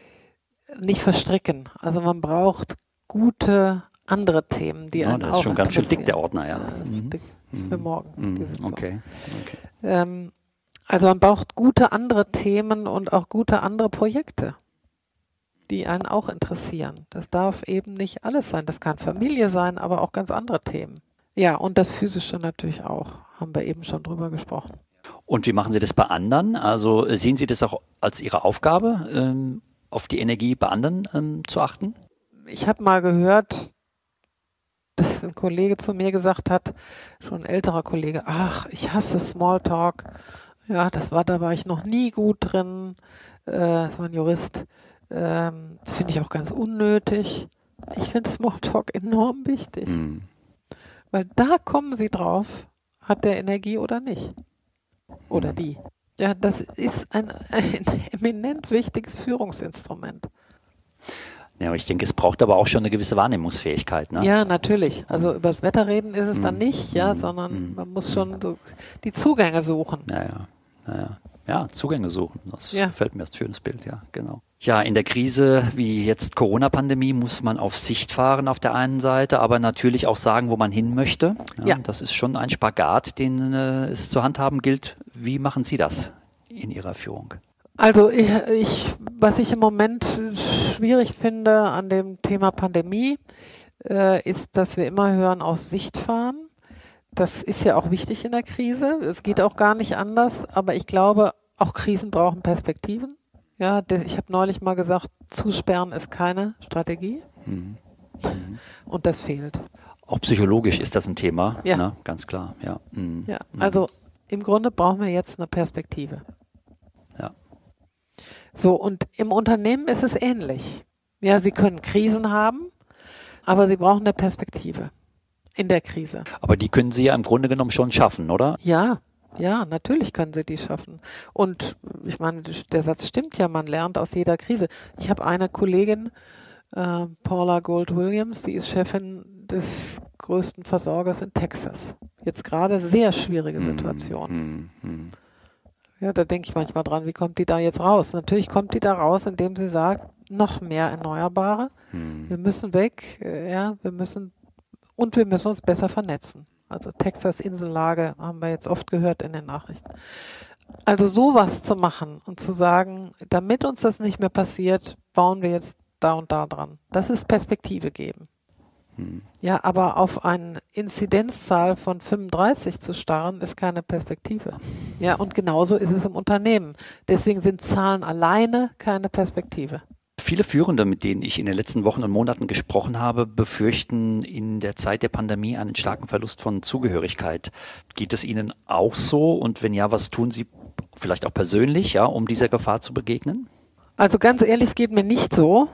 nicht verstricken. Also man braucht gute andere Themen, die einen oh, das auch ist schon ganz schön dick, der Ordner, ja. Das ist, dick. Das ist für morgen. Mhm. Okay. okay. Ähm, also man braucht gute andere Themen und auch gute andere Projekte, die einen auch interessieren. Das darf eben nicht alles sein. Das kann Familie sein, aber auch ganz andere Themen. Ja, und das Physische natürlich auch. Haben wir eben schon drüber gesprochen. Und wie machen Sie das bei anderen? Also sehen Sie das auch als Ihre Aufgabe, ähm, auf die Energie bei anderen ähm, zu achten? Ich habe mal gehört, dass ein Kollege zu mir gesagt hat, schon ein älterer Kollege, ach, ich hasse Smalltalk. Ja, das war, da war ich noch nie gut drin. Äh, das war ein Jurist. Ähm, das finde ich auch ganz unnötig. Ich finde Smalltalk enorm wichtig. Mhm. Weil da kommen Sie drauf, hat der Energie oder nicht. Oder die. Ja, das ist ein, ein eminent wichtiges Führungsinstrument. Ja, aber ich denke, es braucht aber auch schon eine gewisse Wahrnehmungsfähigkeit, ne? Ja, natürlich. Also übers Wetter reden ist es mm. dann nicht, ja, mm. sondern mm. man muss schon so die Zugänge suchen. Ja, ja, ja, ja. ja Zugänge suchen. Das ja. gefällt mir, das ist ein schönes Bild, ja, genau. Ja, in der Krise wie jetzt Corona-Pandemie muss man auf Sicht fahren auf der einen Seite, aber natürlich auch sagen, wo man hin möchte. Ja, ja. Das ist schon ein Spagat, den äh, es zu handhaben gilt. Wie machen Sie das in Ihrer Führung? Also ich, ich was ich im Moment schwierig finde an dem Thema Pandemie, äh, ist, dass wir immer hören, aus Sicht fahren. das ist ja auch wichtig in der Krise. Es geht auch gar nicht anders. Aber ich glaube, auch Krisen brauchen Perspektiven. Ja, ich habe neulich mal gesagt, zusperren ist keine Strategie. Mhm. Mhm. Und das fehlt. Auch psychologisch ist das ein Thema, ja. Ne? Ganz klar. Ja. Mhm. Ja, also im Grunde brauchen wir jetzt eine Perspektive. Ja. So, und im Unternehmen ist es ähnlich. Ja, Sie können Krisen haben, aber Sie brauchen eine Perspektive in der Krise. Aber die können Sie ja im Grunde genommen schon schaffen, oder? Ja, ja, natürlich können Sie die schaffen. Und ich meine, der Satz stimmt ja, man lernt aus jeder Krise. Ich habe eine Kollegin, äh, Paula Gold-Williams, die ist Chefin des größten Versorgers in Texas. Jetzt gerade sehr schwierige Situation. Hm, hm, hm. Ja, da denke ich manchmal dran, wie kommt die da jetzt raus? Natürlich kommt die da raus, indem sie sagt, noch mehr Erneuerbare. Hm. Wir müssen weg, ja, wir müssen und wir müssen uns besser vernetzen. Also Texas Insellage haben wir jetzt oft gehört in den Nachrichten. Also sowas zu machen und zu sagen, damit uns das nicht mehr passiert, bauen wir jetzt da und da dran. Das ist Perspektive geben. Hm. Ja, aber auf eine Inzidenzzahl von fünfunddreißig zu starren, ist keine Perspektive. Ja, und genauso ist es im Unternehmen. Deswegen sind Zahlen alleine keine Perspektive. Viele Führende, mit denen ich in den letzten Wochen und Monaten gesprochen habe, befürchten in der Zeit der Pandemie einen starken Verlust von Zugehörigkeit. Geht es Ihnen auch so? Und wenn ja, was tun Sie vielleicht auch persönlich, ja, um dieser Gefahr zu begegnen? Also ganz ehrlich, es geht mir nicht so.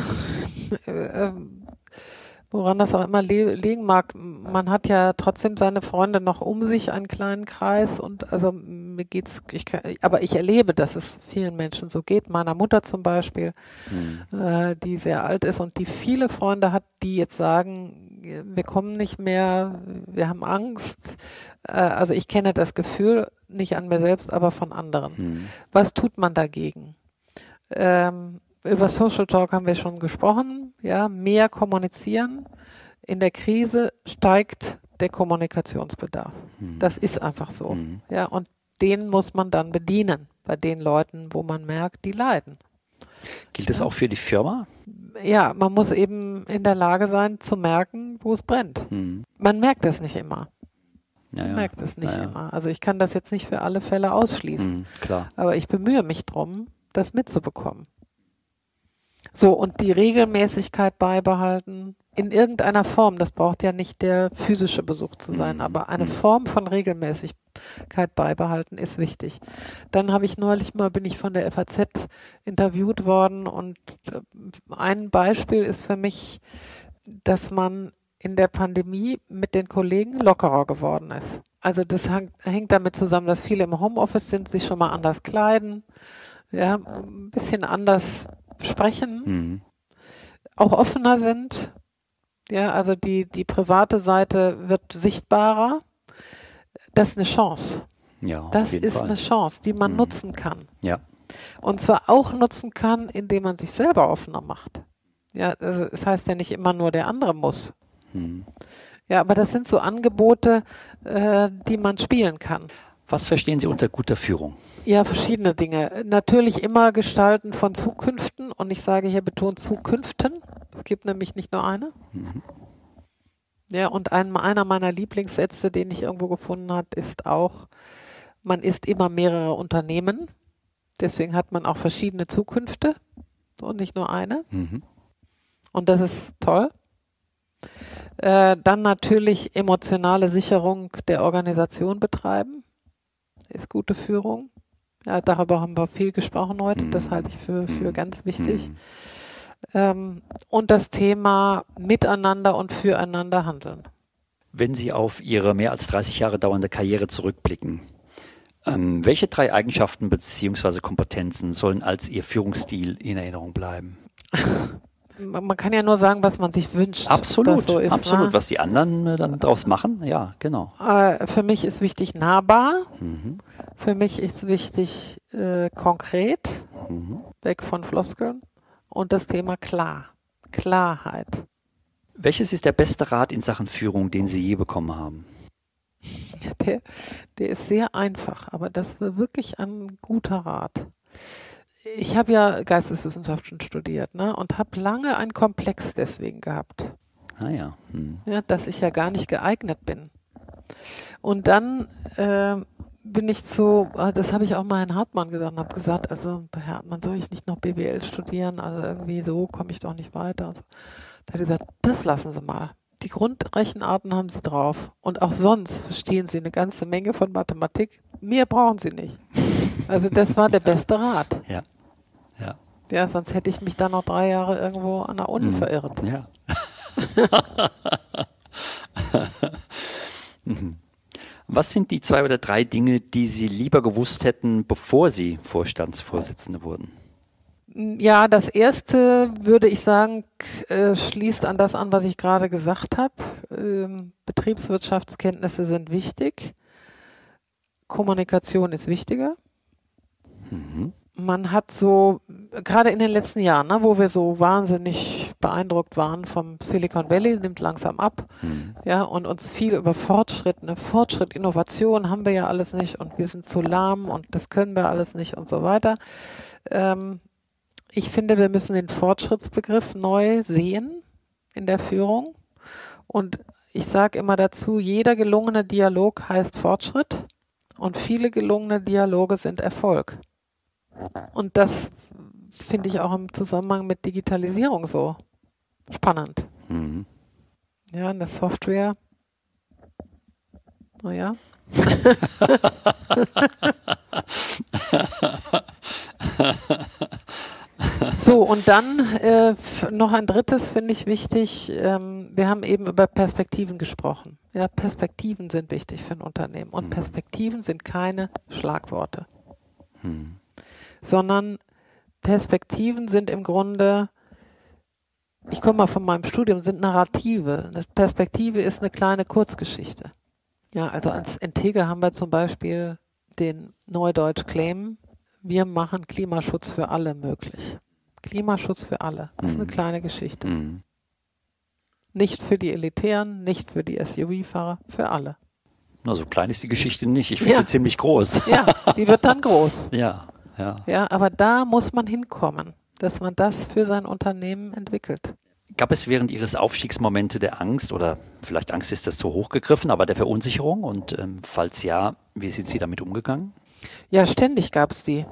Woran das auch immer le- liegen mag, man hat ja trotzdem seine Freunde noch um sich, einen kleinen Kreis und also mir geht's, ich kann, aber ich erlebe, dass es vielen Menschen so geht, meiner Mutter zum Beispiel, mhm. äh, die sehr alt ist und die viele Freunde hat, die jetzt sagen, wir kommen nicht mehr, wir haben Angst, äh, also ich kenne das Gefühl, nicht an mir selbst, aber von anderen. Mhm. Was tut man dagegen? Ähm, Über Social Talk haben wir schon gesprochen, ja, mehr kommunizieren. In der Krise steigt der Kommunikationsbedarf. Mhm. Das ist einfach so. Mhm. Ja, und den muss man dann bedienen bei den Leuten, wo man merkt, die leiden. Gilt das ja auch für die Firma? Ja, man muss eben in der Lage sein, zu merken, wo es brennt. Mhm. Man merkt das nicht immer. Ja, man ja. merkt es nicht ja, ja. immer. Also ich kann das jetzt nicht für alle Fälle ausschließen. Mhm, klar. Aber ich bemühe mich drum, das mitzubekommen. So, und die Regelmäßigkeit beibehalten, in irgendeiner Form, das braucht ja nicht der physische Besuch zu sein, aber eine Form von Regelmäßigkeit beibehalten ist wichtig. Dann habe ich neulich mal, bin ich von der F A Z interviewt worden und ein Beispiel ist für mich, dass man in der Pandemie mit den Kollegen lockerer geworden ist. Also das hängt damit zusammen, dass viele im Homeoffice sind, sich schon mal anders kleiden, ja, ein bisschen anders sprechen, mhm. auch offener sind. Ja, also die, die private Seite wird sichtbarer. Das ist eine Chance. Ja, das auf jeden ist Fall. eine Chance, die man mhm. nutzen kann. Ja. Und zwar auch nutzen kann, indem man sich selber offener macht. Ja, also das heißt ja nicht immer nur, der andere muss. Mhm. Ja, aber das sind so Angebote, äh, die man spielen kann. Was verstehen Sie unter guter Führung? Ja, verschiedene Dinge. Natürlich immer Gestalten von Zukünften und ich sage hier betont Zukünften. Es gibt nämlich nicht nur eine. Mhm. Ja, und ein, einer meiner Lieblingssätze, den ich irgendwo gefunden habe, ist auch, man ist immer mehrere Unternehmen. Deswegen hat man auch verschiedene Zukünfte und nicht nur eine. Mhm. Und das ist toll. Äh, dann natürlich emotionale Sicherung der Organisation betreiben. Ist gute Führung. Ja, darüber haben wir viel gesprochen heute. Das halte ich für, für ganz wichtig. Mhm. Ähm, und das Thema Miteinander und füreinander handeln. Wenn Sie auf Ihre mehr als dreißig Jahre dauernde Karriere zurückblicken, ähm, welche drei Eigenschaften bzw. Kompetenzen sollen als Ihr Führungsstil in Erinnerung bleiben? Man kann ja nur sagen, was man sich wünscht. Absolut, so ist, absolut. Ne? Was die anderen äh, dann draus machen, ja, genau. Äh, für mich ist wichtig nahbar. Mhm. Für mich ist wichtig äh, konkret, mhm. weg von Floskeln. Und das Thema klar, Klarheit. Welches ist der beste Rat in Sachen Führung, den Sie je bekommen haben? Ja, der, der ist sehr einfach, aber das war wirklich ein guter Rat. Ich habe ja Geisteswissenschaften studiert, ne, und habe lange einen Komplex deswegen gehabt. Ah ja. Hm. Ja, dass ich ja gar nicht geeignet bin. Und dann äh, bin ich zu, das habe ich auch mal Herrn Hartmann gesagt und habe gesagt, also Herr Hartmann, soll ich nicht noch B W L studieren? Also irgendwie so komme ich doch nicht weiter. Also, da hat er gesagt, das lassen Sie mal. Die Grundrechenarten haben Sie drauf. Und auch sonst verstehen Sie eine ganze Menge von Mathematik. Mehr brauchen Sie nicht. Also das war der beste Rat. Ja, ja. Ja, sonst hätte ich mich da noch drei Jahre irgendwo an der Uni mhm. verirrt. Ja. Was sind die zwei oder drei Dinge, die Sie lieber gewusst hätten, bevor Sie Vorstandsvorsitzende wurden? Ja, das erste, würde ich sagen, äh, schließt an das an, was ich gerade gesagt habe. Ähm, Betriebswirtschaftskenntnisse sind wichtig. Kommunikation ist wichtiger. Mhm. Man hat so, gerade in den letzten Jahren, ne, wo wir so wahnsinnig beeindruckt waren vom Silicon Valley, nimmt langsam ab, mhm. ja, und uns viel über Fortschritt, ne, Fortschritt, Innovation haben wir ja alles nicht und wir sind zu lahm und das können wir alles nicht und so weiter. Ähm, ich finde, wir müssen den Fortschrittsbegriff neu sehen in der Führung und ich sage immer dazu, jeder gelungene Dialog heißt Fortschritt und viele gelungene Dialoge sind Erfolg. Und das finde ich auch im Zusammenhang mit Digitalisierung so spannend. Mhm. Ja, in der Software. Naja. So, und dann äh, noch ein drittes finde ich wichtig. Ähm, wir haben eben über Perspektiven gesprochen. Ja, Perspektiven sind wichtig für ein Unternehmen. Und mhm. Perspektiven sind keine Schlagworte. Mhm. Sondern Perspektiven sind im Grunde, ich komme mal von meinem Studium, sind Narrative. Eine Perspektive ist eine kleine Kurzgeschichte. Ja, also als Integra haben wir zum Beispiel den Neudeutsch-Claim, wir machen Klimaschutz für alle möglich. Klimaschutz für alle, das ist eine kleine Geschichte. Mhm. Nicht für die Elitären, nicht für die S U V-Fahrer, für alle. Na, so klein ist die Geschichte nicht, ich finde ja. die ziemlich groß. Ja, die wird dann groß. Ja. Ja. ja, aber da muss man hinkommen, dass man das für sein Unternehmen entwickelt. Gab es während Ihres Aufstiegs Momente der Angst oder vielleicht Angst ist das zu hoch gegriffen, aber der Verunsicherung? Und ähm, falls ja, wie sind Sie damit umgegangen? Ja, ständig gab es die.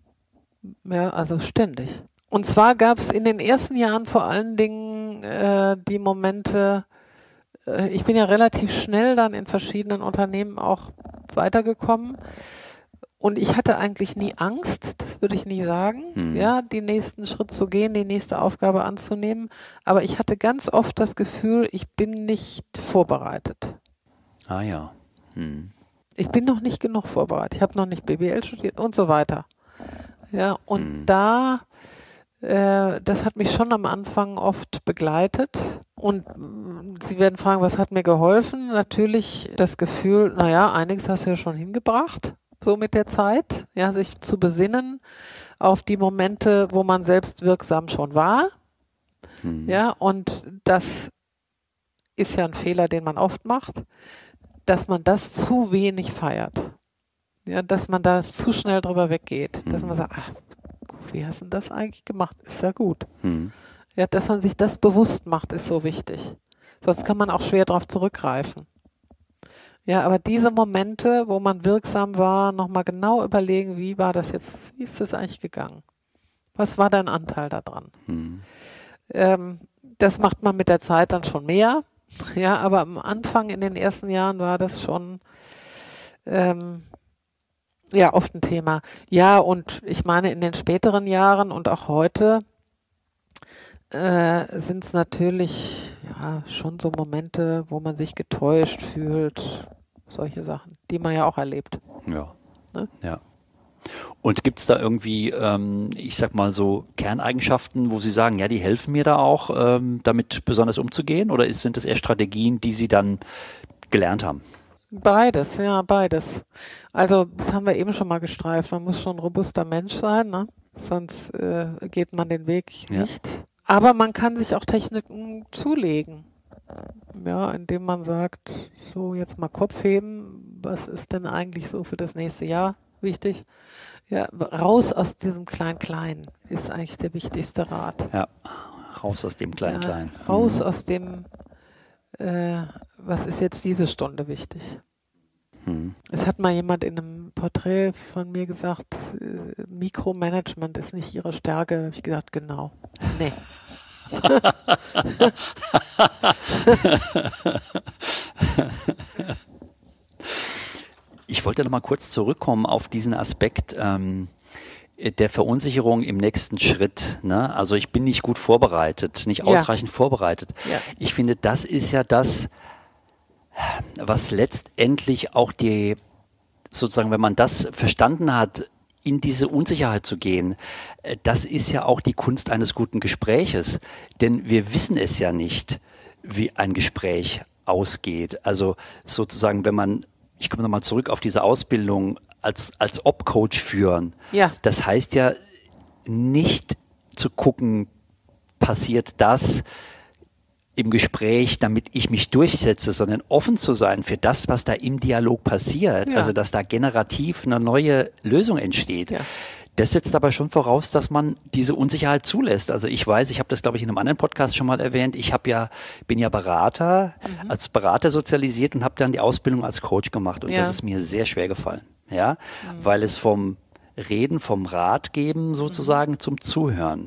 Ja, also ständig. Und zwar gab es in den ersten Jahren vor allen Dingen äh, die Momente, äh, ich bin ja relativ schnell dann in verschiedenen Unternehmen auch weitergekommen. Und ich hatte eigentlich nie Angst, das würde ich nie sagen, hm. ja, den nächsten Schritt zu gehen, die nächste Aufgabe anzunehmen. Aber ich hatte ganz oft das Gefühl, ich bin nicht vorbereitet. Ah ja. Hm. Ich bin noch nicht genug vorbereitet. Ich habe noch nicht B W L studiert und so weiter. Ja, und hm. da, äh, das hat mich schon am Anfang oft begleitet. Und Sie werden fragen, was hat mir geholfen? Natürlich das Gefühl, naja, einiges hast du ja schon hingebracht. So mit der Zeit, ja, sich zu besinnen auf die Momente, wo man selbst wirksam schon war. Hm. Ja, und das ist ja ein Fehler, den man oft macht, dass man das zu wenig feiert. Ja, dass man da zu schnell drüber weggeht. Hm. Dass man sagt, ach, wie hast du das eigentlich gemacht? Ist ja gut. Hm. Ja, dass man sich das bewusst macht, ist so wichtig. Sonst kann man auch schwer darauf zurückgreifen. Ja, aber diese Momente, wo man wirksam war, nochmal genau überlegen, wie war das jetzt, wie ist das eigentlich gegangen? Was war dein Anteil daran? Hm. Ähm, das macht man mit der Zeit dann schon mehr. Ja, aber am Anfang in den ersten Jahren war das schon ähm, ja oft ein Thema. Ja, und ich meine, in den späteren Jahren und auch heute äh, sind es natürlich ja schon so Momente, wo man sich getäuscht fühlt, solche Sachen, die man ja auch erlebt. Ja, ne? Ja. Und gibt es da irgendwie, ähm, ich sag mal so Kerneigenschaften, wo Sie sagen, ja, die helfen mir da auch, ähm, damit besonders umzugehen? Oder ist, sind das eher Strategien, die Sie dann gelernt haben? Beides, ja, beides. Also das haben wir eben schon mal gestreift. Man muss schon ein robuster Mensch sein, ne? Sonst äh, geht man den Weg ja. nicht. Aber man kann sich auch Techniken zulegen. Ja, indem man sagt, so jetzt mal Kopf heben, was ist denn eigentlich so für das nächste Jahr wichtig? Ja, raus aus diesem Klein-Klein ist eigentlich der wichtigste Rat. Ja, raus aus dem Klein-Klein. Ja, raus mhm. aus dem, äh, was ist jetzt diese Stunde wichtig? Hm. Es hat mal jemand in einem Porträt von mir gesagt, äh, Mikromanagement ist nicht ihre Stärke. Da habe ich gedacht, genau. Nee. Ich wollte noch mal kurz zurückkommen auf diesen Aspekt ähm, der Verunsicherung im nächsten Schritt. Ne? Also ich bin nicht gut vorbereitet, nicht Ja. ausreichend vorbereitet. Ja. Ich finde, das ist ja das, was letztendlich auch die, sozusagen, wenn man das verstanden hat, in diese Unsicherheit zu gehen, äh, das ist ja auch die Kunst eines guten Gespräches. Denn wir wissen es ja nicht, wie ein Gespräch ausgeht. Also sozusagen, wenn man, ich komme nochmal zurück auf diese Ausbildung als, als Op-Coach führen. Ja. Das heißt ja nicht zu gucken, passiert das im Gespräch, damit ich mich durchsetze, sondern offen zu sein für das, was da im Dialog passiert. Ja. Also, dass da generativ eine neue Lösung entsteht. Ja. Das setzt aber schon voraus, dass man diese Unsicherheit zulässt. Also ich weiß, ich habe das, glaube ich, in einem anderen Podcast schon mal erwähnt. Ich habe ja, bin ja Berater, mhm. als Berater sozialisiert und habe dann die Ausbildung als Coach gemacht. Und Ja. das ist mir sehr schwer gefallen. Ja, mhm. weil es vom Reden, vom Ratgeben sozusagen mhm. zum Zuhören,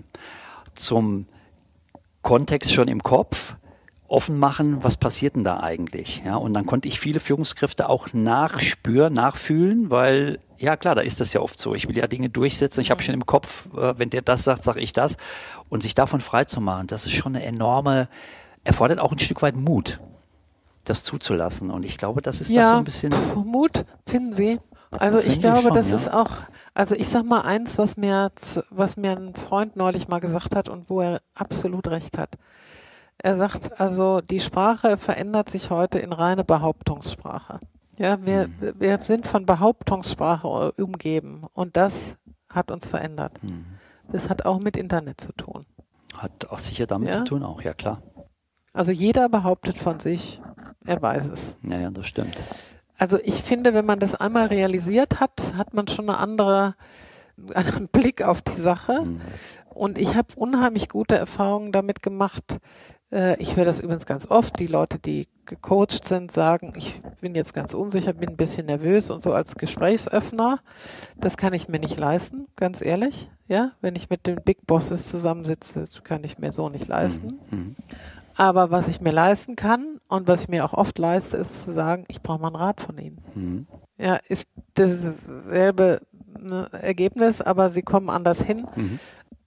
zum Kontext schon im Kopf, offen machen, was passiert denn da eigentlich? Ja, und dann konnte ich viele Führungskräfte auch nachspüren, nachfühlen, weil, ja klar, da ist das ja oft so. Ich will ja Dinge durchsetzen. Ich habe schon im Kopf, äh, wenn der das sagt, sage ich das. Und sich davon frei zu machen, das ist schon eine enorme, erfordert auch ein Stück weit Mut, das zuzulassen. Und ich glaube, das ist ja, das so ein bisschen. Mut, finden Sie? Also Finde ich glaube, ich schon, das ja. ist auch, also ich sag mal eins, was mir, was mir ein Freund neulich mal gesagt hat und wo er absolut recht hat. Er sagt, also die Sprache verändert sich heute in reine Behauptungssprache. Ja, wir, Mhm. wir sind von Behauptungssprache umgeben und das hat uns verändert. Mhm. Das hat auch mit Internet zu tun. Hat auch sicher damit Ja? zu tun, auch, ja klar. Also jeder behauptet von sich, er weiß es. Ja, ja, das stimmt. Also ich finde, wenn man das einmal realisiert hat, hat man schon eine andere, einen Blick auf die Sache. Mhm. Und ich habe unheimlich gute Erfahrungen damit gemacht. Äh, ich höre das übrigens ganz oft. Die Leute, die gecoacht sind, sagen, ich bin jetzt ganz unsicher, bin ein bisschen nervös und so als Gesprächsöffner. Das kann ich mir nicht leisten, ganz ehrlich. Ja, wenn ich mit den Big Bosses zusammensitze, das kann ich mir so nicht leisten. Mhm. Aber was ich mir leisten kann und was ich mir auch oft leiste, ist zu sagen, ich brauche mal einen Rat von Ihnen. Mhm. Ja, ist dasselbe ne, Ergebnis, aber Sie kommen anders hin. Mhm.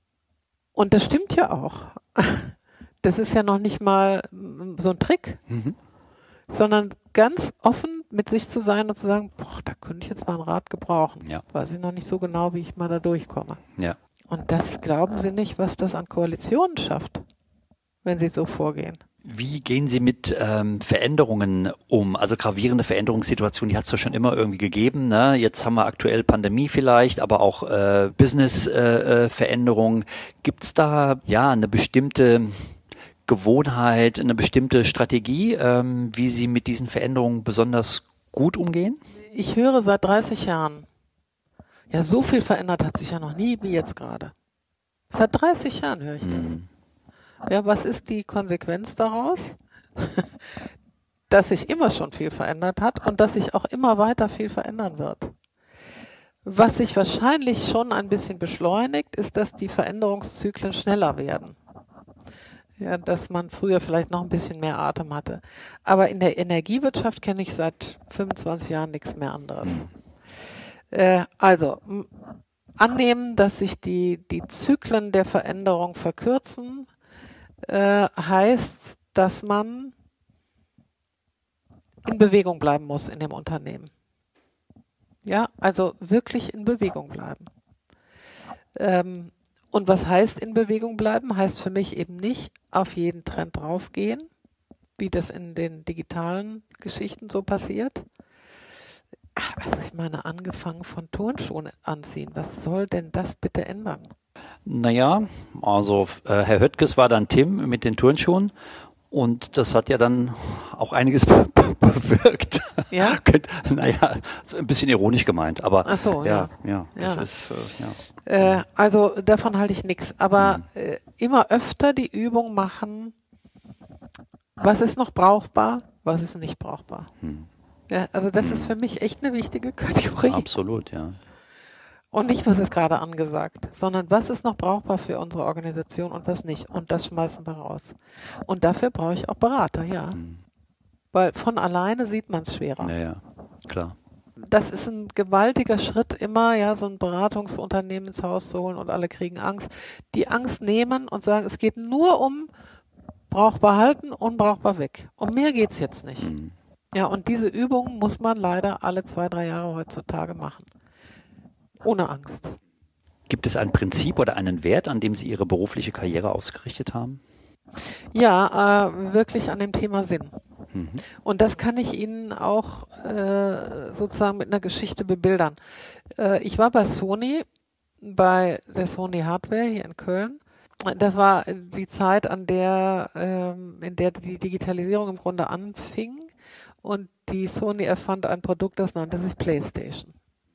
Und das stimmt ja auch. Das ist ja noch nicht mal so ein Trick, Mhm. sondern ganz offen mit sich zu sein und zu sagen, boah, da könnte ich jetzt mal einen Rat gebrauchen. Ja. Weiß ich noch nicht so genau, wie ich mal da durchkomme. Ja. Und das glauben Sie nicht, was das an Koalitionen schafft, wenn Sie so vorgehen. Wie gehen Sie mit ähm, Veränderungen um? Also gravierende Veränderungssituationen, die hat es ja schon immer irgendwie gegeben. Ne? Jetzt haben wir aktuell Pandemie vielleicht, aber auch äh, Business-Veränderungen. Äh, Gibt es da ja eine bestimmte Gewohnheit, eine bestimmte Strategie, ähm, wie Sie mit diesen Veränderungen besonders gut umgehen? Ich höre seit dreißig Jahren, ja, so viel verändert hat sich ja noch nie wie jetzt gerade. Seit dreißig Jahren höre ich das. Mhm. Ja, was ist die Konsequenz daraus? Dass sich immer schon viel verändert hat und dass sich auch immer weiter viel verändern wird. Was sich wahrscheinlich schon ein bisschen beschleunigt, ist, dass die Veränderungszyklen schneller werden. Ja, dass man früher vielleicht noch ein bisschen mehr Atem hatte. Aber in der Energiewirtschaft kenne ich seit fünfundzwanzig Jahren nichts mehr anderes. Äh, also, m- annehmen, dass sich die, die Zyklen der Veränderung verkürzen, äh, heißt, dass man in Bewegung bleiben muss in dem Unternehmen. Ja, also wirklich in Bewegung bleiben. Ähm, und was heißt in Bewegung bleiben? Heißt für mich eben nicht auf jeden Trend draufgehen, wie das in den digitalen Geschichten so passiert. Also ich meine, angefangen von Turnschuhen anziehen. Was soll denn das bitte ändern? Naja, also äh, Herr Höttges war dann Tim mit den Turnschuhen und das hat ja dann auch einiges be- be- bewirkt. Ja? Könnt- naja, so ein bisschen ironisch gemeint, aber Ach so, ja, ja, ja. das ist, äh, ja. Äh, also davon halte ich nichts. Aber äh, immer öfter die Übung machen, was ist noch brauchbar, was ist nicht brauchbar. Hm. Ja, also das Hm. ist für mich echt eine wichtige Kategorie. Absolut, ja. Und nicht, was ist gerade angesagt, sondern was ist noch brauchbar für unsere Organisation und was nicht. Und das schmeißen wir raus. Und dafür brauche ich auch Berater, ja. Hm. Weil von alleine sieht man es schwerer. Naja, klar. Das ist ein gewaltiger Schritt immer, ja, so ein Beratungsunternehmen ins Haus zu holen und alle kriegen Angst. Die Angst nehmen und sagen, es geht nur um brauchbar halten, unbrauchbar weg. Um mehr geht's jetzt nicht. Hm. Ja, und diese Übungen muss man leider alle zwei, drei Jahre heutzutage machen. Ohne Angst. Gibt es ein Prinzip oder einen Wert, an dem Sie Ihre berufliche Karriere ausgerichtet haben? Ja, äh, wirklich an dem Thema Sinn. Mhm. Und das kann ich Ihnen auch äh, sozusagen mit einer Geschichte bebildern. Äh, ich war bei Sony, bei der Sony Hardware hier in Köln. Das war die Zeit, an der, ähm, in der die Digitalisierung im Grunde anfing. Und die Sony erfand ein Produkt, das nannte sich PlayStation.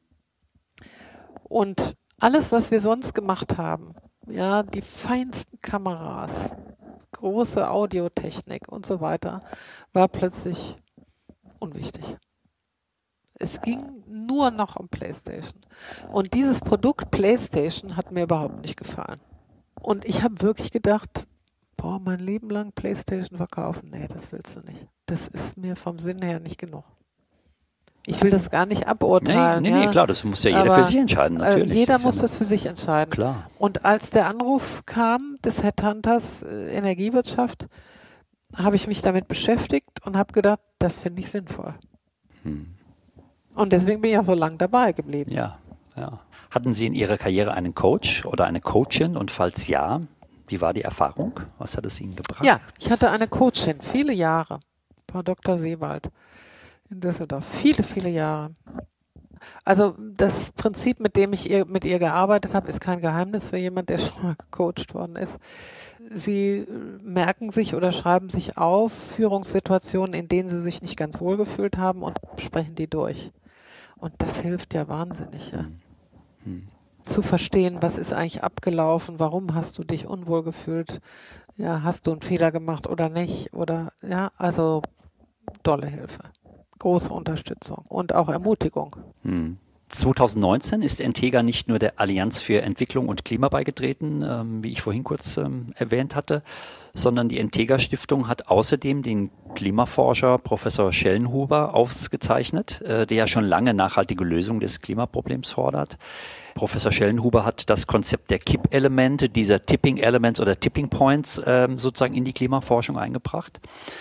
Und alles, was wir sonst gemacht haben, ja, die feinsten Kameras, große Audiotechnik und so weiter, war plötzlich unwichtig. Es ging nur noch um PlayStation. Und dieses Produkt PlayStation hat mir überhaupt nicht gefallen. Und ich habe wirklich gedacht, boah, mein Leben lang PlayStation verkaufen, nee, das willst du nicht. Das ist mir vom Sinn her nicht genug. Ich will das gar nicht aburteilen. Nee, nee, ja. nee, klar, das muss ja jeder Aber, für sich entscheiden, natürlich. Äh, jeder Das muss ja das für sich entscheiden. Klar. Und als der Anruf kam des Headhunters äh, Energiewirtschaft, habe ich mich damit beschäftigt und habe gedacht, das finde ich sinnvoll. Hm. Und deswegen bin ich auch so lange dabei geblieben. Ja, ja. Hatten Sie in Ihrer Karriere einen Coach oder eine Coachin? Und falls ja, wie war die Erfahrung? Was hat es Ihnen gebracht? Ja, ich hatte eine Coachin, viele Jahre, Frau Doktor Seewald in Düsseldorf, viele, viele Jahre. Also das Prinzip, mit dem ich ihr, mit ihr gearbeitet habe, ist kein Geheimnis für jemand, der schon mal gecoacht worden ist. Sie merken sich oder schreiben sich auf Führungssituationen, in denen sie sich nicht ganz wohl gefühlt haben und sprechen die durch. Und das hilft ja wahnsinnig, ja. Hm. Hm. Zu verstehen, was ist eigentlich abgelaufen, warum hast du dich unwohl gefühlt, ja, hast du einen Fehler gemacht oder nicht, oder, ja, also dolle Hilfe. Große Unterstützung und auch Ermutigung. Hm. zwanzig neunzehn ist Entega nicht nur der Allianz für Entwicklung und Klima beigetreten, ähm, wie ich vorhin kurz ähm, erwähnt hatte, sondern die Entega Stiftung hat außerdem den Klimaforscher Professor Schellenhuber ausgezeichnet, äh, der ja schon lange nachhaltige Lösungen des Klimaproblems fordert. Professor Schellenhuber hat das Konzept der Kippelemente, dieser Tipping Elements oder Tipping Points ähm, sozusagen in die Klimaforschung eingebracht.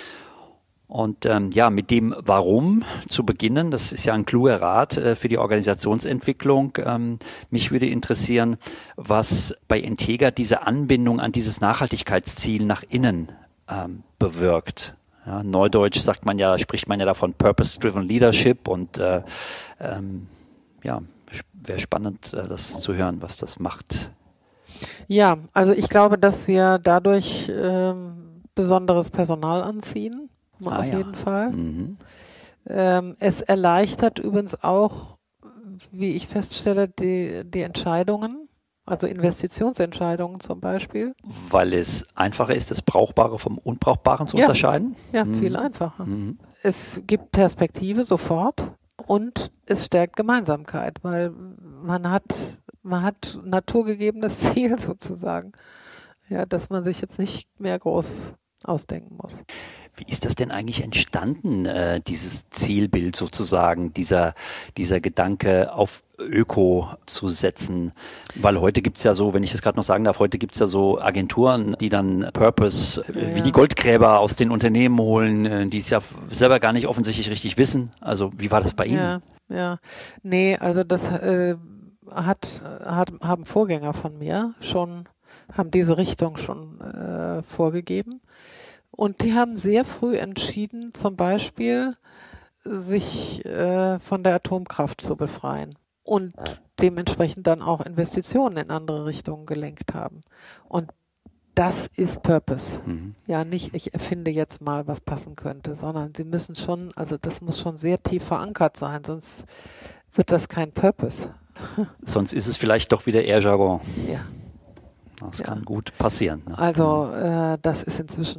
Und ähm, ja, mit dem Warum zu beginnen, das ist ja ein kluger Rat äh, für die Organisationsentwicklung. Ähm, mich würde interessieren, was bei Entega diese Anbindung an dieses Nachhaltigkeitsziel nach innen ähm, bewirkt. Ja, Neudeutsch sagt man ja, spricht man ja davon Purpose-Driven Leadership und äh, ähm, ja, wäre spannend, äh, das zu hören, was das macht. Ja, also ich glaube, dass wir dadurch ähm, besonderes Personal anziehen. Ah, auf ja. jeden Fall. Mhm. Ähm, es erleichtert übrigens auch, wie ich feststelle, die, die Entscheidungen, also Investitionsentscheidungen zum Beispiel. Weil es einfacher ist, das Brauchbare vom Unbrauchbaren zu Ja. unterscheiden? Ja, Mhm. viel einfacher. Mhm. Es gibt Perspektive sofort und es stärkt Gemeinsamkeit, weil man hat, man hat naturgegebenes Ziel sozusagen, ja, dass man sich jetzt nicht mehr groß ausdenken muss. Wie ist das denn eigentlich entstanden, äh, dieses Zielbild sozusagen, dieser, dieser Gedanke auf Öko zu setzen? Weil heute gibt's ja so, wenn ich das gerade noch sagen darf, heute gibt's ja so Agenturen, die dann Purpose äh, Ja. wie die Goldgräber aus den Unternehmen holen, äh, die es ja f- selber gar nicht offensichtlich richtig wissen. Also wie war das bei Ihnen? Ja, ja. Nee, also das äh, hat, hat, haben Vorgänger von mir schon, haben diese Richtung schon äh, vorgegeben. Und die haben sehr früh entschieden, zum Beispiel sich äh, von der Atomkraft zu befreien und dementsprechend dann auch Investitionen in andere Richtungen gelenkt haben. Und das ist Purpose. Mhm. Ja, nicht ich erfinde jetzt mal, was passen könnte, sondern sie müssen schon, also das muss schon sehr tief verankert sein, sonst wird das kein Purpose. Sonst ist es vielleicht doch wieder eher Jargon. Ja. Das Ja. kann gut passieren. Ne? Also äh, das ist inzwischen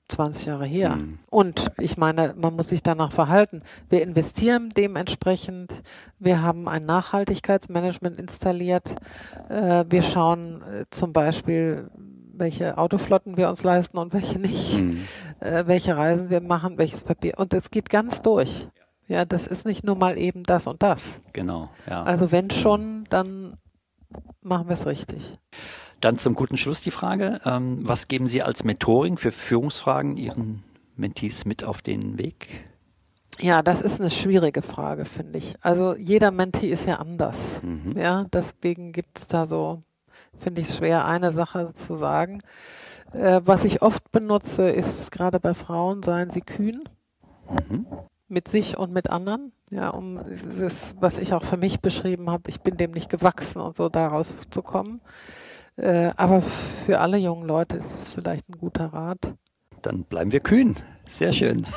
zwanzig Jahre her. Mhm. Und ich meine, man muss sich danach verhalten. Wir investieren dementsprechend. Wir haben ein Nachhaltigkeitsmanagement installiert. Äh, wir schauen äh, zum Beispiel, welche Autoflotten wir uns leisten und welche nicht, Mhm. äh, welche Reisen wir machen, welches Papier. Und es geht ganz durch. Ja, das ist nicht nur mal eben das und das. Genau, ja. Also wenn schon, dann machen wir es richtig. Dann zum guten Schluss die Frage, ähm, was geben Sie als Mentoring für Führungsfragen Ihren Mentees mit auf den Weg? Ja, das ist eine schwierige Frage, finde ich. Also jeder Mentee ist ja anders. Mhm. Ja, deswegen gibt es da so, finde ich es schwer, eine Sache zu sagen. Äh, was ich oft benutze, ist gerade bei Frauen, seien sie kühn. Mhm. Mit sich und mit anderen. Ja, um das, was ich auch für mich beschrieben habe, ich bin dem nicht gewachsen und so daraus zu kommen. Äh, aber für alle jungen Leute ist es vielleicht ein guter Rat. Dann bleiben wir kühn. Sehr schön.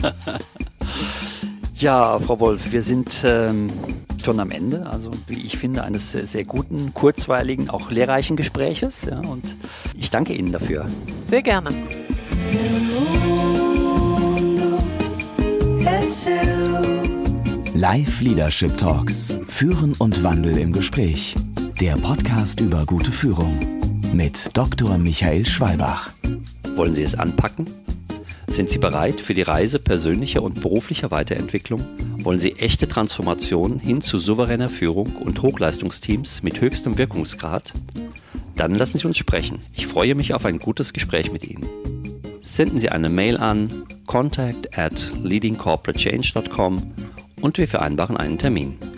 Ja, Frau Wolf, wir sind ähm, schon am Ende, also wie ich finde, eines sehr, sehr guten, kurzweiligen, auch lehrreichen Gespräches. Ja, und ich danke Ihnen dafür. Sehr gerne. Live Leadership Talks. Führen und Wandel im Gespräch. Der Podcast über gute Führung. Mit Doktor Michael Schwalbach. Wollen Sie es anpacken? Sind Sie bereit für die Reise persönlicher und beruflicher Weiterentwicklung? Wollen Sie echte Transformation hin zu souveräner Führung und Hochleistungsteams mit höchstem Wirkungsgrad? Dann lassen Sie uns sprechen. Ich freue mich auf ein gutes Gespräch mit Ihnen. Senden Sie eine Mail an contact at leading corporate change dot com und wir vereinbaren einen Termin.